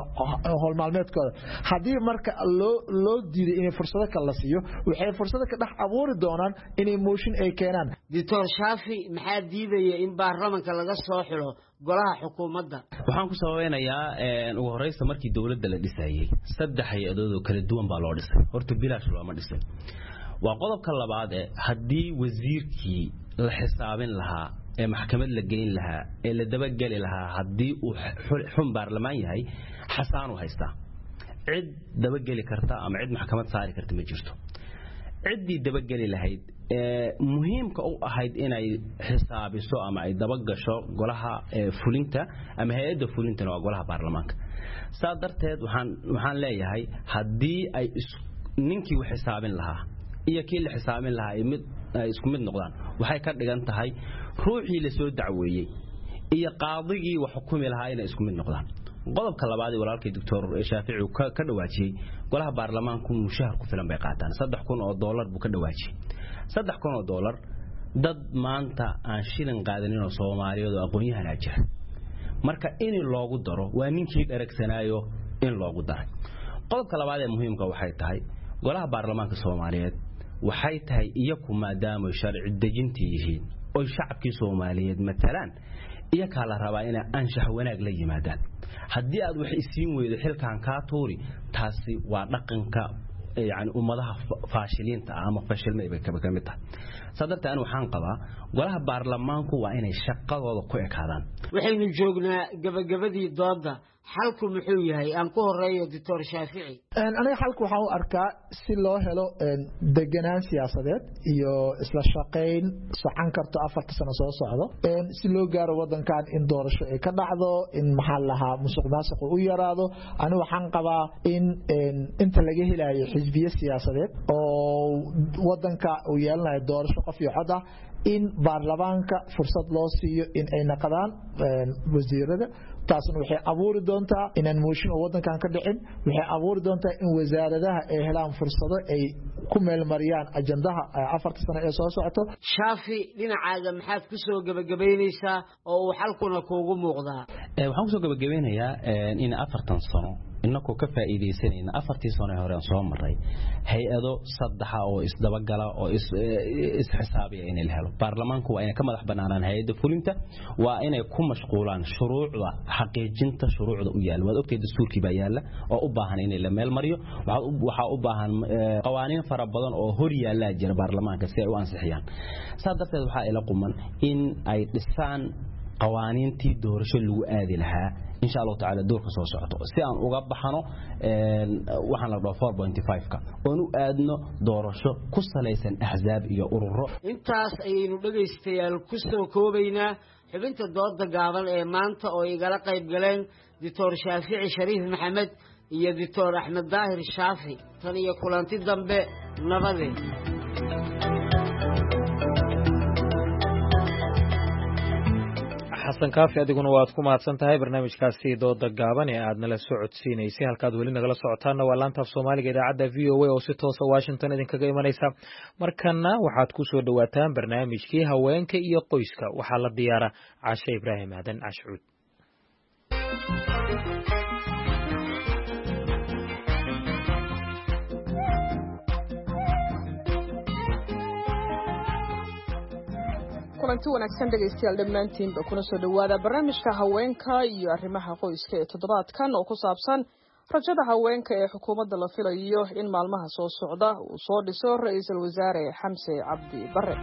hol maalmeedkooda haddii marka loo diiday in fursado kale la siiyo waxay fursado ka dhax abuuri doonaan inay mooshin ay keenaan Dr. Shaafi maxaa diidaya in baarlamaanka laga soo xiro golaha xukuumadda waxaan ku sababeynayaa ugu horeysa markii dawladda la dhisayay 3 hay-adood oo kala duwan baa loo dhisay horta bilaash looma dhisin waa qodobka labaad haddii wasiirkii la xisaabin lahaa maxkamad la geyn lahaa ee la dabagali lahaa haddii uu xun baarlamaan yahay xasaanu haystaa cid dabageli karta ama cid maxkamad saari karta ma jirto ciddii dabageli lahayd muhiimka u ahayd inay xisaabiso ama ay dabagasho golaha fulinta ama hay'adda fulintana waa golaha baarlamaanka saa darteed waxaan leeyahay haddii ay ninkii wax xisaabin lahaa iyo kii la xisaabin lahaa ay isku mid noqdaan waxay ka dhigan tahay ruuxii la soo dacweeyey iyo qaadigii wax xukumi lahaa inay isku mid noqdaan qodobka labaad ee walaalkay doctor Shaafici ka dhawaajiyay golaha baarlamaanku mushahar ku filan bay qaataan $3,000 buu ka dhawaajiyay $3,000 dad maanta aan shilin qaadanin oo Soomaaliyeed oo aqoon-yahan jira marka in loogu daro waa ninkii dharagsanaayo in loogu daro qodobka labaad ee muhiimka waxay tahay golaha baarlamaanka Soomaaliyeed waxay tahay iyagu maadaama sharci dejintii yihiin oo shacabkii Soomaaliyeed matalaan iyaga la rabaa in anshax wanaag la yimaadaan haddii aad wax isiin weydo xilkan ka tuuri taasi waa dhaqanka yani ummadaha faashiliinta ama fashilmay bay ka mid tahay sadartaan waxaan qabaa golaha baarlamaanku waa inay shaqadooda ku ekaadaan waxaynu joognaa gabagabadii dooda xalku muxuu yahay aan ku horeeyo doctor Shaafici aniga xalku waxaan u arkaa si loo helo deganaan siyaasadeed iyo isla shaqayn socon karto 4 sano soo socdo si loo gaaro wadankan in doorasho ay ka dhacdo in maxal laha musuqmaasuq u yaraado aniga waxaan qabaa in inta laga helayo xisbiye siyaasadeed oo wadanka uu yeelanayo doorasho qof iyo cod ah in baarlamaanka fursad loo siiyo in ay naqdaan wasiirada taasna waxay abuuri doontaa inaan mooshin oo wadankan ka dhicin waxay abuuri doontaa in wasaaradaha ay helaan fursado ay ku meel mariyaan ajandaha 4 sano ee soo socoto Shaafi dhinacaaga maxaad ku soo gabagabeynaysaa oo uu xalkuna kuugu muuqdaa waxaan ku soo gabagabeynayaa in 4 sano inako ka faa'iideysanayna 4 sano hore aan soo maray hay'ado saddex oo isdabagala oo is xisaabiya in la helo baarlamaanku waa inay ka madax banaanaan hay'adda fulinta waa inay ku mashquulaan shuruucda xaqiijinta shuruucda u yaal wada ogtay dastuurkii baa yaala oo u baahan in la meel mariyo waxa u baahan qawaaniin fara badan oo hor yaala jira baarlamaanka si ay u ansixiyaan sadarteed waxa ila quman in ay dhisaan qawaaniintii doorasho lagu aadi lahaa إن شاء الله تعالى دور كسر سعته سيان وجبحنا وحنا لو 4.5 كا ونو أدنى دورشة قصة ليس أحزاب يا أورو أنت أين دقيستيال قصة كوبينا حبنت الضاد قابل إيمانته أو يقال قيب قلين دكتور شافعي شريف محمد يا دكتور أحمد ظاهر الشافعي ثاني يقول أنت ذنب نبذي xasan kaafi adiguna waad ku mahadsan tahay barnaamijkaasi dooda gaaban ee aad nala socodsiinaysay halkaad weli nagala socotaana waa laanta af Soomaaliga idaacadda VOA oo si toos ah Washington idinkaga imanaysa markana waxaad ku soo dhawaataan barnaamijkii haweenka iyo qoyska waxaa la diyaaraa Caashe Ibraahim Aadan Ashcuud kulanti wanaagsan dhageystayaal dhammaantiinba kuna soo dhawaada barnaamijka haweenka iyo arrimaha qoyska ee toddobaadkan oo ku saabsan rajada haweenka ee xukuumadda la filayo in maalmaha soo socda uu soo dhiso ra'iisul wasaare Xamse Cabdi Barre.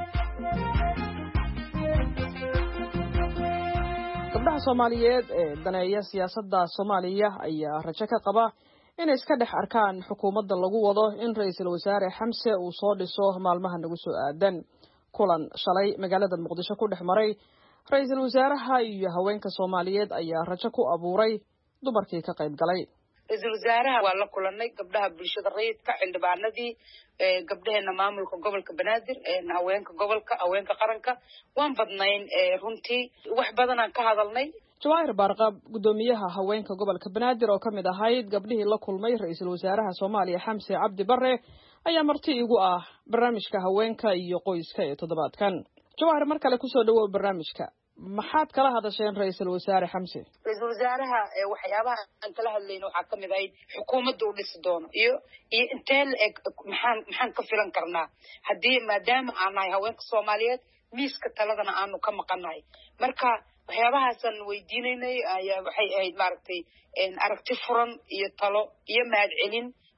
gabdhaha Soomaaliyeed ee daneeya siyaasadda Soomaaliya ayaa rajo ka qaba inay iska dhex arkaan xukuumadda lagu wado in ra'iisul wasaare Xamse uu soo dhiso maalmaha nagu soo aadan. kulan shalay magaalada Muqdisho ku dhex maray ra'iisul wasaaraha iyo haweenka Soomaaliyeed ayaa rajo ku abuuray dumarkii ka qayb galay. ra'iisul wasaaraha waa la kulanay gabdhaha bulshada rayidka xildhibaanadii gabdhaheena maamulka gobolka Banaadir haweenka gobolka haweenka qaranka waan badnayn runtii wax badan aan ka hadalnay. Jawaahir Barqab gudoomiyaha haweenka gobolka Banaadir oo kamid ahayd gabdhihii la kulmay ra'iisul wasaaraha Soomaaliya Xamse Cabdi Barre ayaa marti igu ah barnaamijka haweenka iyo qoyska ee toddobaadkan. Jawaahir mar kale ku soo dhawow barnaamijka. maxaad kala hadasheen ra'iisul wasaare Xamse? ra'iisul wasaaraha waxyaabaha aan kala hadlayno waxa kamid ah xukuumadda uu dhisi doono iyo inteen maxaan ka filan karnaa haddii maadaama aan nahay haweenka Soomaaliyeed miiska taladana aanu ka maqanahay. marka waxyaabahaasaan weydiinaynay ayaa waxay ahayd maaragtay aragti furan iyo talo iyo mahadcelin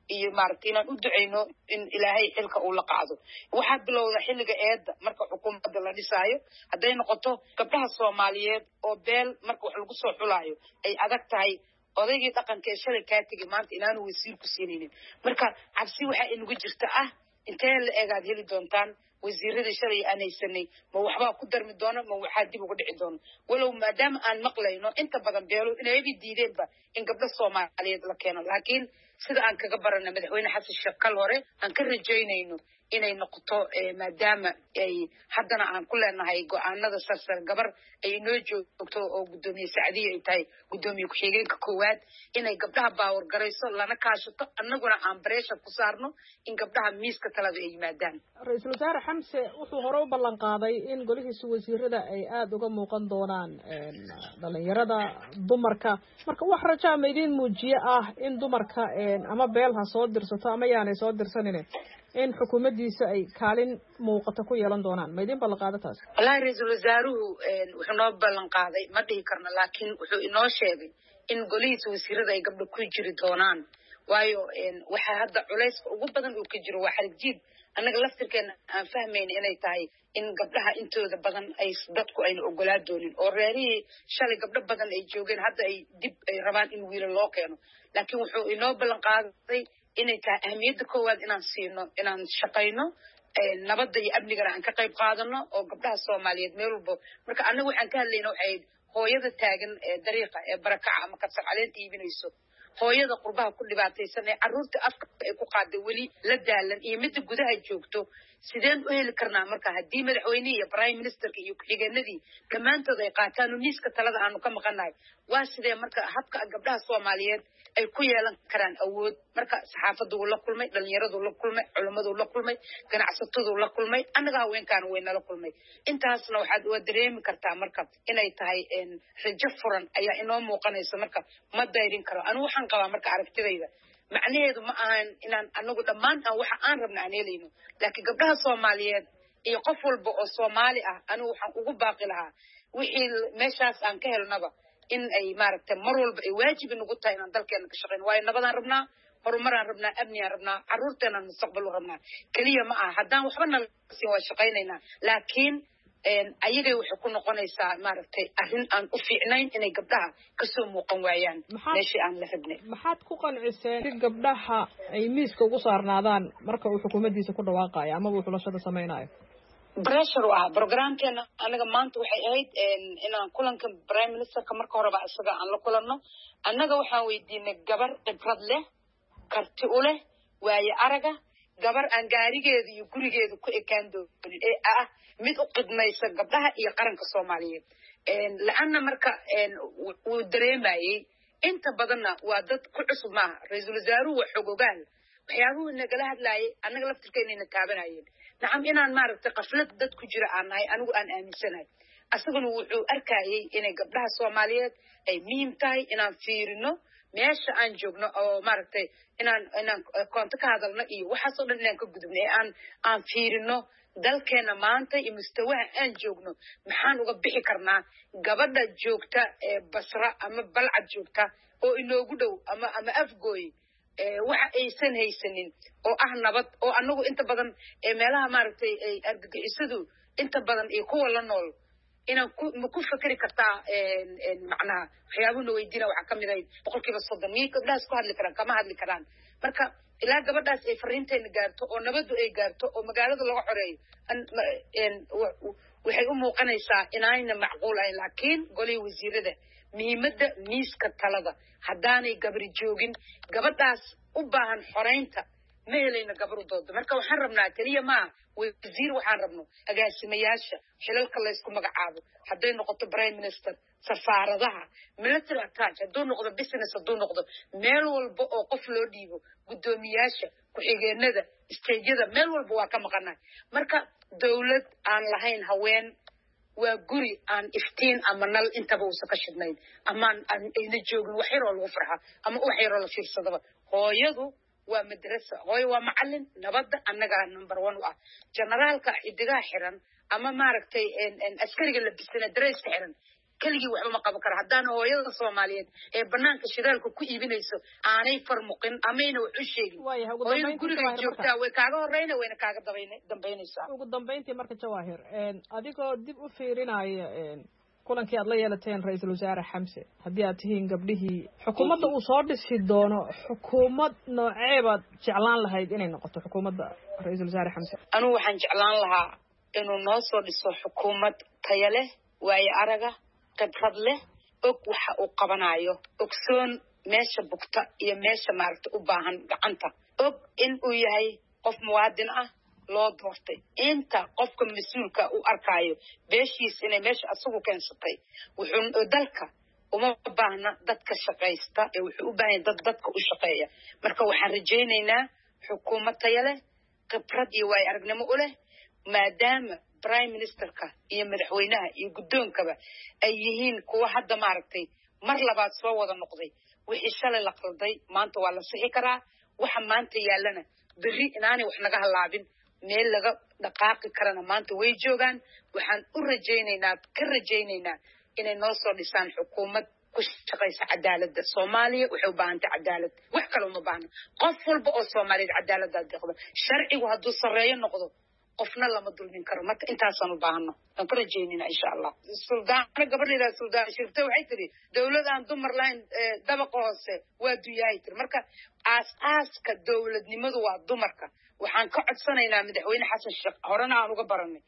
iyo maaragtay inaan u duceyno in ilaahay xilka uu la qaado waxaa bilowda xilliga eedda marka xukuumadda la dhisaayo hadday noqoto gabdhaha Soomaaliyeed oo beel marka wax lagu soo xulaayo ay adag tahay odaygii dhaqanka ee shalay kaa tegay maanta inaanu wasiir ku siinaynin marka cabsi waxaa inagu jirta intee la eegaad heli doontaan wasiiradii shalay aan haysanay ma waxbaa ku darmi doona ma waxaa dib uga dhici doona walow maadaama aan maqlayno inta badan beelo inay diideenba in gabdho Soomaaliyeed la keeno laakiin sida aan kaga barana madaxweyne xasan sheekh kal hore aan ka rajaynayno inay noqoto maadaama ay haddana aan ku leenahay go'aanada sarsar gabar ay inoo joogto oo gudoomiye Sacdiye ay tahay gudoomiye ku-xigeenka koowaad inay gabdhaha baawar garayso lana kaashato annaguna aan pressure ku saarno in gabdhaha miiska talada ay yimaadaan Ra'iisul Wasaare Xamse wuxuu hore u ballan qaaday in golihiisa wasiirada ay aad uga muuqan doonaan dhalinyarada dumarka marka wax raja ma idin muujiye in dumarka ama beelha soo dirsato ama yaanay soo dirsanin in xukuumaddiisa ay kaalin muuqato ku yeelan doonaan ma idin ballan qaaday taas wallahi ra'iisul wasaaruhu wuxuu noo ballan qaaday ma dhihi karno laakiin wuxuu inoo sheegay in golihiisa wasiirada ay gabdho ku jiri doonaan waayo waxa hadda culayska ugu badan uu ka jiro waa xarjiid annaga laftirkeena aan fahmayna inay tahay in gabdhaha intooda badan ay dadku ayna ogolaa doonin oo reerihii shalay gabdho badan ay joogeen hadda ay dib ay rabaan in wiilo loo keeno laakiin wuxuu inoo ballan qaaday inay tahay ahmiyadda koowaad inaan siino inaan shaqayno nabadda iyo amnigana aan ka qayb qaadano oo gabdhaha Soomaaliyeed meel walba marka annagu waxaan ka hadlaynaa waxay hooyada taagan dariiqa barakaca ama kabsar caleenta iibinayso hooyada qurbaha ku dhibaataysan ee carruurta afka ay ku qaaday weli la daalan iyo midda gudaha joogto sideen u heli karnaa marka haddii madaxweynihi iyo prime ministerka iyo ku-xigeenadii dhammaantood ay qaataan miiska talada aanu ka maqanahay waa sidee marka habka gabdhaha Soomaaliyeed ay ku yeelan karaan awood marka saxaafadu la kulmay dhalinyaradu la kulmay culimadu la kulmay ganacsatadu la kulmay annaga haweenkaana way nala kulmay intaasna waxaad dareemi kartaa marka inay tahay rajo furan ayaa inoo muuqanaysa marka ma dayrin karo anigu waxaan qabaa marka aragtidayda macnaheedu ma ahan inaan anagu dhammaan waxa aan rabna aan helayno laakiin gabdhaha Soomaaliyeed iyo qof walba oo Soomaali anigu waxaan ugu baaqi lahaa wixii meeshaas aan ka helnaba in ay maaragtay mar walba ay waajib nagu tahay inaan dalkeena ka shaqeyno waayo nabadaan rabnaa horumaraan rabnaa amniyaan rabnaa carruurteena mustaqbal u rabnaa kaliya ma aha haddaan waxba nala siin waa shaqaynaynaa laakiin ayagay waxay ku noqonaysaa maaragtay arrin aan u fiicnayn inay gabdhaha kasoo muuqan waayaan meeshii aan la rabnay maxaad ku qanciseen si gabdhaha ay miiska ugu saarnaadaan marka uu xukuumaddiisa ku dhawaaqayo ama uu xulashada samaynayo pressure programkeena anaga maanta waxay ahayd inaan kulanka prime ministerka marka horeba isaga aan la kulanno annaga waxaan weydiinay gabar khibrad leh karti u leh waayo araga gabar aan gaarigeeda iyo gurigeeda ku ekaan doonin ee mid u qidmaysa gabdhaha iyo qaranka Soomaaliyeed la'aana marka uu dareemayay inta badanna waa dad ku cusub maaha ra'iisul wasaaruhu waa xogogaal waxyaabuhu nagala hadlaayay annaga laftirkeena taabanayeen nacam inaan maaragtay qaflad dad ku jira aan nahay anigu aan aaminsanahay asaguna wuxuu arkayay inay gabdhaha Soomaaliyeed ay muhiim tahay inaan fiirino meesha aan joogno oo maaragtay inaan koonto ka hadalno iyo waxaas oo dhan inaan ka gudubno aan fiirino dalkeena maanta iyo mustawaha aan joogno maxaan uga bixi karnaa gabadha joogta Basra ama Balcad joogta oo inoogu dhow ama Afgooy waxa aysan haysanin oo nabad oo anagu inta badan meelaha maaragtay ay argagixisadu inta badan iyo kuwa la nool inaan ku fikri kartaa macnaha waxyaabuhuna weydiina waxaa kamid ahayd 30% miyay gabdhahaas ku hadli karaan kama hadli karaan marka ilaa gabadhaas ay fariinteena gaarto oo nabadu ay gaarto oo magaalada laga xoreeyo waxay u muuqanaysaa inaanayna macquul ahayn laakiin golihii wasiirada muhiimadda miiska talada haddaanay gabri joogin gabadhaas u baahan xoreynta ma helayna gabar u doodo marka waxaan rabnaa keliya maaha wasiir waxaan rabno agaasimayaasha xilalka laysku magacaabo hadday noqoto prime minister safaaradaha military attach hadduu noqdo business hadduu noqdo meel walba oo qof loo dhiibo guddoomiyaasha ku-xigeenada stageyada meel walba waa ka maqanahay marka dawlad aan lahayn haween waa guri aan iftiin ama nal intaba uusan ka shidnayn ama ayna joogin wax yaroo lagu farxa ama wax yaroo la fiirsadaba hooyadu waa madrasa hooyo waa macallin nabadda annagaa number 1 generaalka xidigaha xiran ama maaragtay askariga la bisana dareyska xiran keligii waxba ma qaban karo haddaan hooyada Soomaaliyeed ee banaanka shidaalka ku iibinayso aanay farmuqin amayna wax u sheegin hooyada guriga joogtaa way kaaga horeyna wayna kaaga dambeynaysaa ugu dambeyntii marka Jawaahir adigoo dib u fiirinaya kulankii aad la yeelateen ra'iisul wasaare Xamse haddii aad tihiin gabdhihii xukuumadda uu soo dhisi doono xukuumad nooceebaad jeclaan lahayd inay noqoto xukuumadda ra'iisul wasaare Xamse anigu waxaan jeclaan lahaa inuu noo soo dhiso xukuumad tayo leh waayo araga khibrad leh og waxa uu qabanayo ogsoon meesha bugta iyo meesha maaragta u baahan gacanta og in uu yahay qof muwaadin ah loo doortay inta qofka mas'uulka uu arkayo beeshiis inay meesha asagu keensatay wuxuu dalka uma baahna dadka shaqaysta ee wuxuu u baahan dadka u shaqeeya marka waxaan rajaynaynaa xukuumad tayo leh khibrad iyo waayo aragnimo u leh maadaama prime ministerka iyo madaxweynaha iyo guddoonkaba ay yihiin kuwa hadda maaragtay mar labaad soo wada noqday wixii shalay la qalday maanta waa la sixi karaa waxa maanta yaalana berri inaanay wax naga halaabin meel laga dhaqaaqi karana maanta way joogaan waxaan u rajaynaynaa inay noo soo dhisaan xukuumad ku shaqaysa cadaaladda Soomaaliya waxay u baahan tahay cadaalad wax kale uma baahna qof walba oo Soomaaliyeed cadaaladda deeqdo sharcigu hadduu sareeyo noqdo qofna lama dulmin karo marka intaasaan u baahno aan ka rajaynayna insha Allah suldaana gabadheeda suldaan shirta waxay tiri dawladaan dumar lahayn dabaqa hoose waa duyahay tiri marka aaska dawladnimadu waa dumarka waxaan ka codsanaynaa madaxweyne Xasan Sheekh horena aan uga baranay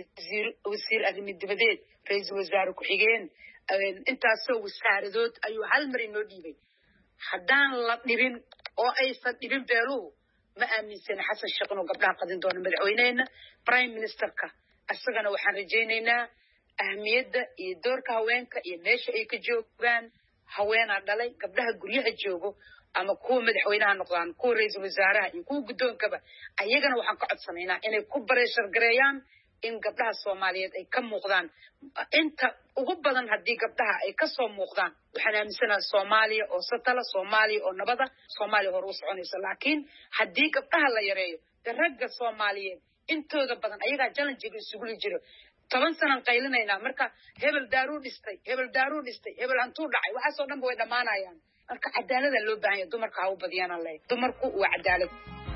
wasiir arrimaha dibadeed ra'iisul wasaare ku xigeen intaasoo wasaaradood ayuu hal mar inoo dhiibay haddaan la dhibin oo aysan dhibin beeluhu ma aaminsan Xasan Sheekh inuu gabdhaha qadin doono madaxweynaheena prime ministerka asagana waxaan rajaynaynaa ahmiyadda iyo doorka haweenka iyo meesha ay ka joogaan haweenaa dhalay gabdhaha guryaha joogo ama kuwa madaxweynaha noqdaan kuwa ra'iisul wasaaraha iyo kuwa guddoonkaba ayagana waxaan ka codsanaynaa inay ku bareeshar gareeyaan in gabdhaha Soomaaliyeed ay ka muuqdaan inta ugu badan haddii gabdhaha ay ka soo muuqdaan waxaan aaminsanahay Soomaaliya oo satala Soomaaliya oo nabada Soomaaliya hor u soconaysa laakiin haddii gabdhaha la yareeyo ragga Soomaaliyeed intooda badan ayagaa challenge isugu jiro 10 sano qaylinayna marka hebel daaruu dhistay hebel antuu dhacay waxaas oo dhan way dhamaanayaan marka cadaalada loo baahan yahay dumarka ha u badiyaan leh dumarku waa cadaalad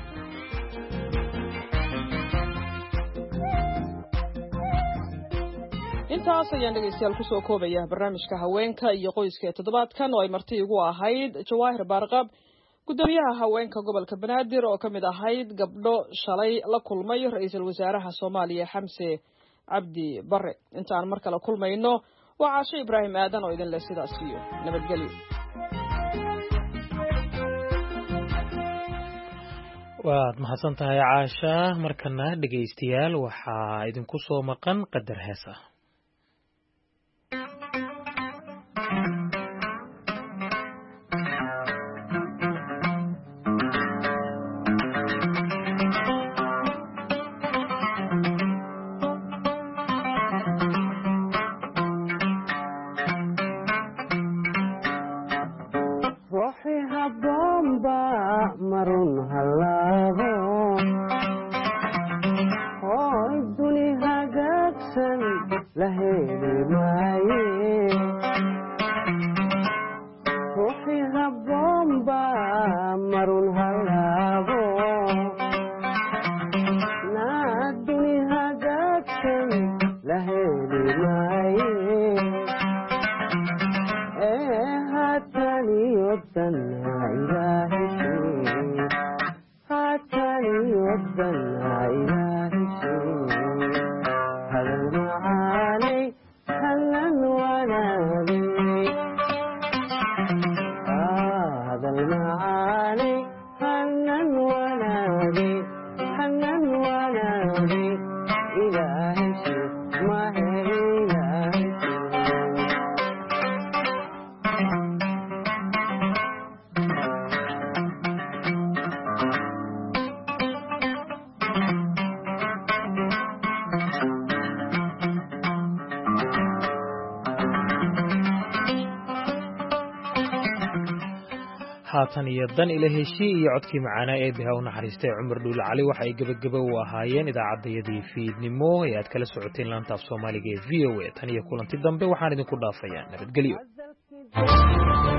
intaas ayaan dhegeystayaal kusoo koobaya barnaamijka haweenka iyo qoyska ee toddobaadkan oo ay marti igu ahayd Jawaahir Baarqab gudoomiyaha haweenka gobolka Banaadir oo kamid ahayd gabdho shalay la kulmay ra'iisul wasaaraha Soomaaliya Xamse Cabdi Barre intaan mar kale kulmayno waa Caasho Ibraahim Aadan oo idin leh sidaas iyo nabadgelyo waad mahadsantahay Caasha markana dhegeystayaal waxaa idinku soo maqan qadar heesa haatan iyo dan ila heshii iyo codkii macaanaa ee biha u naxariistay cumar dhuule cali waxa ay gebageba u ahaayeen idaacaddayadii fiidnimo ee aad kala socoteen laanta af soomaaliga ee v o a tan iyo kulanti dambe waxaan idinku dhaafayaa nabadgelyo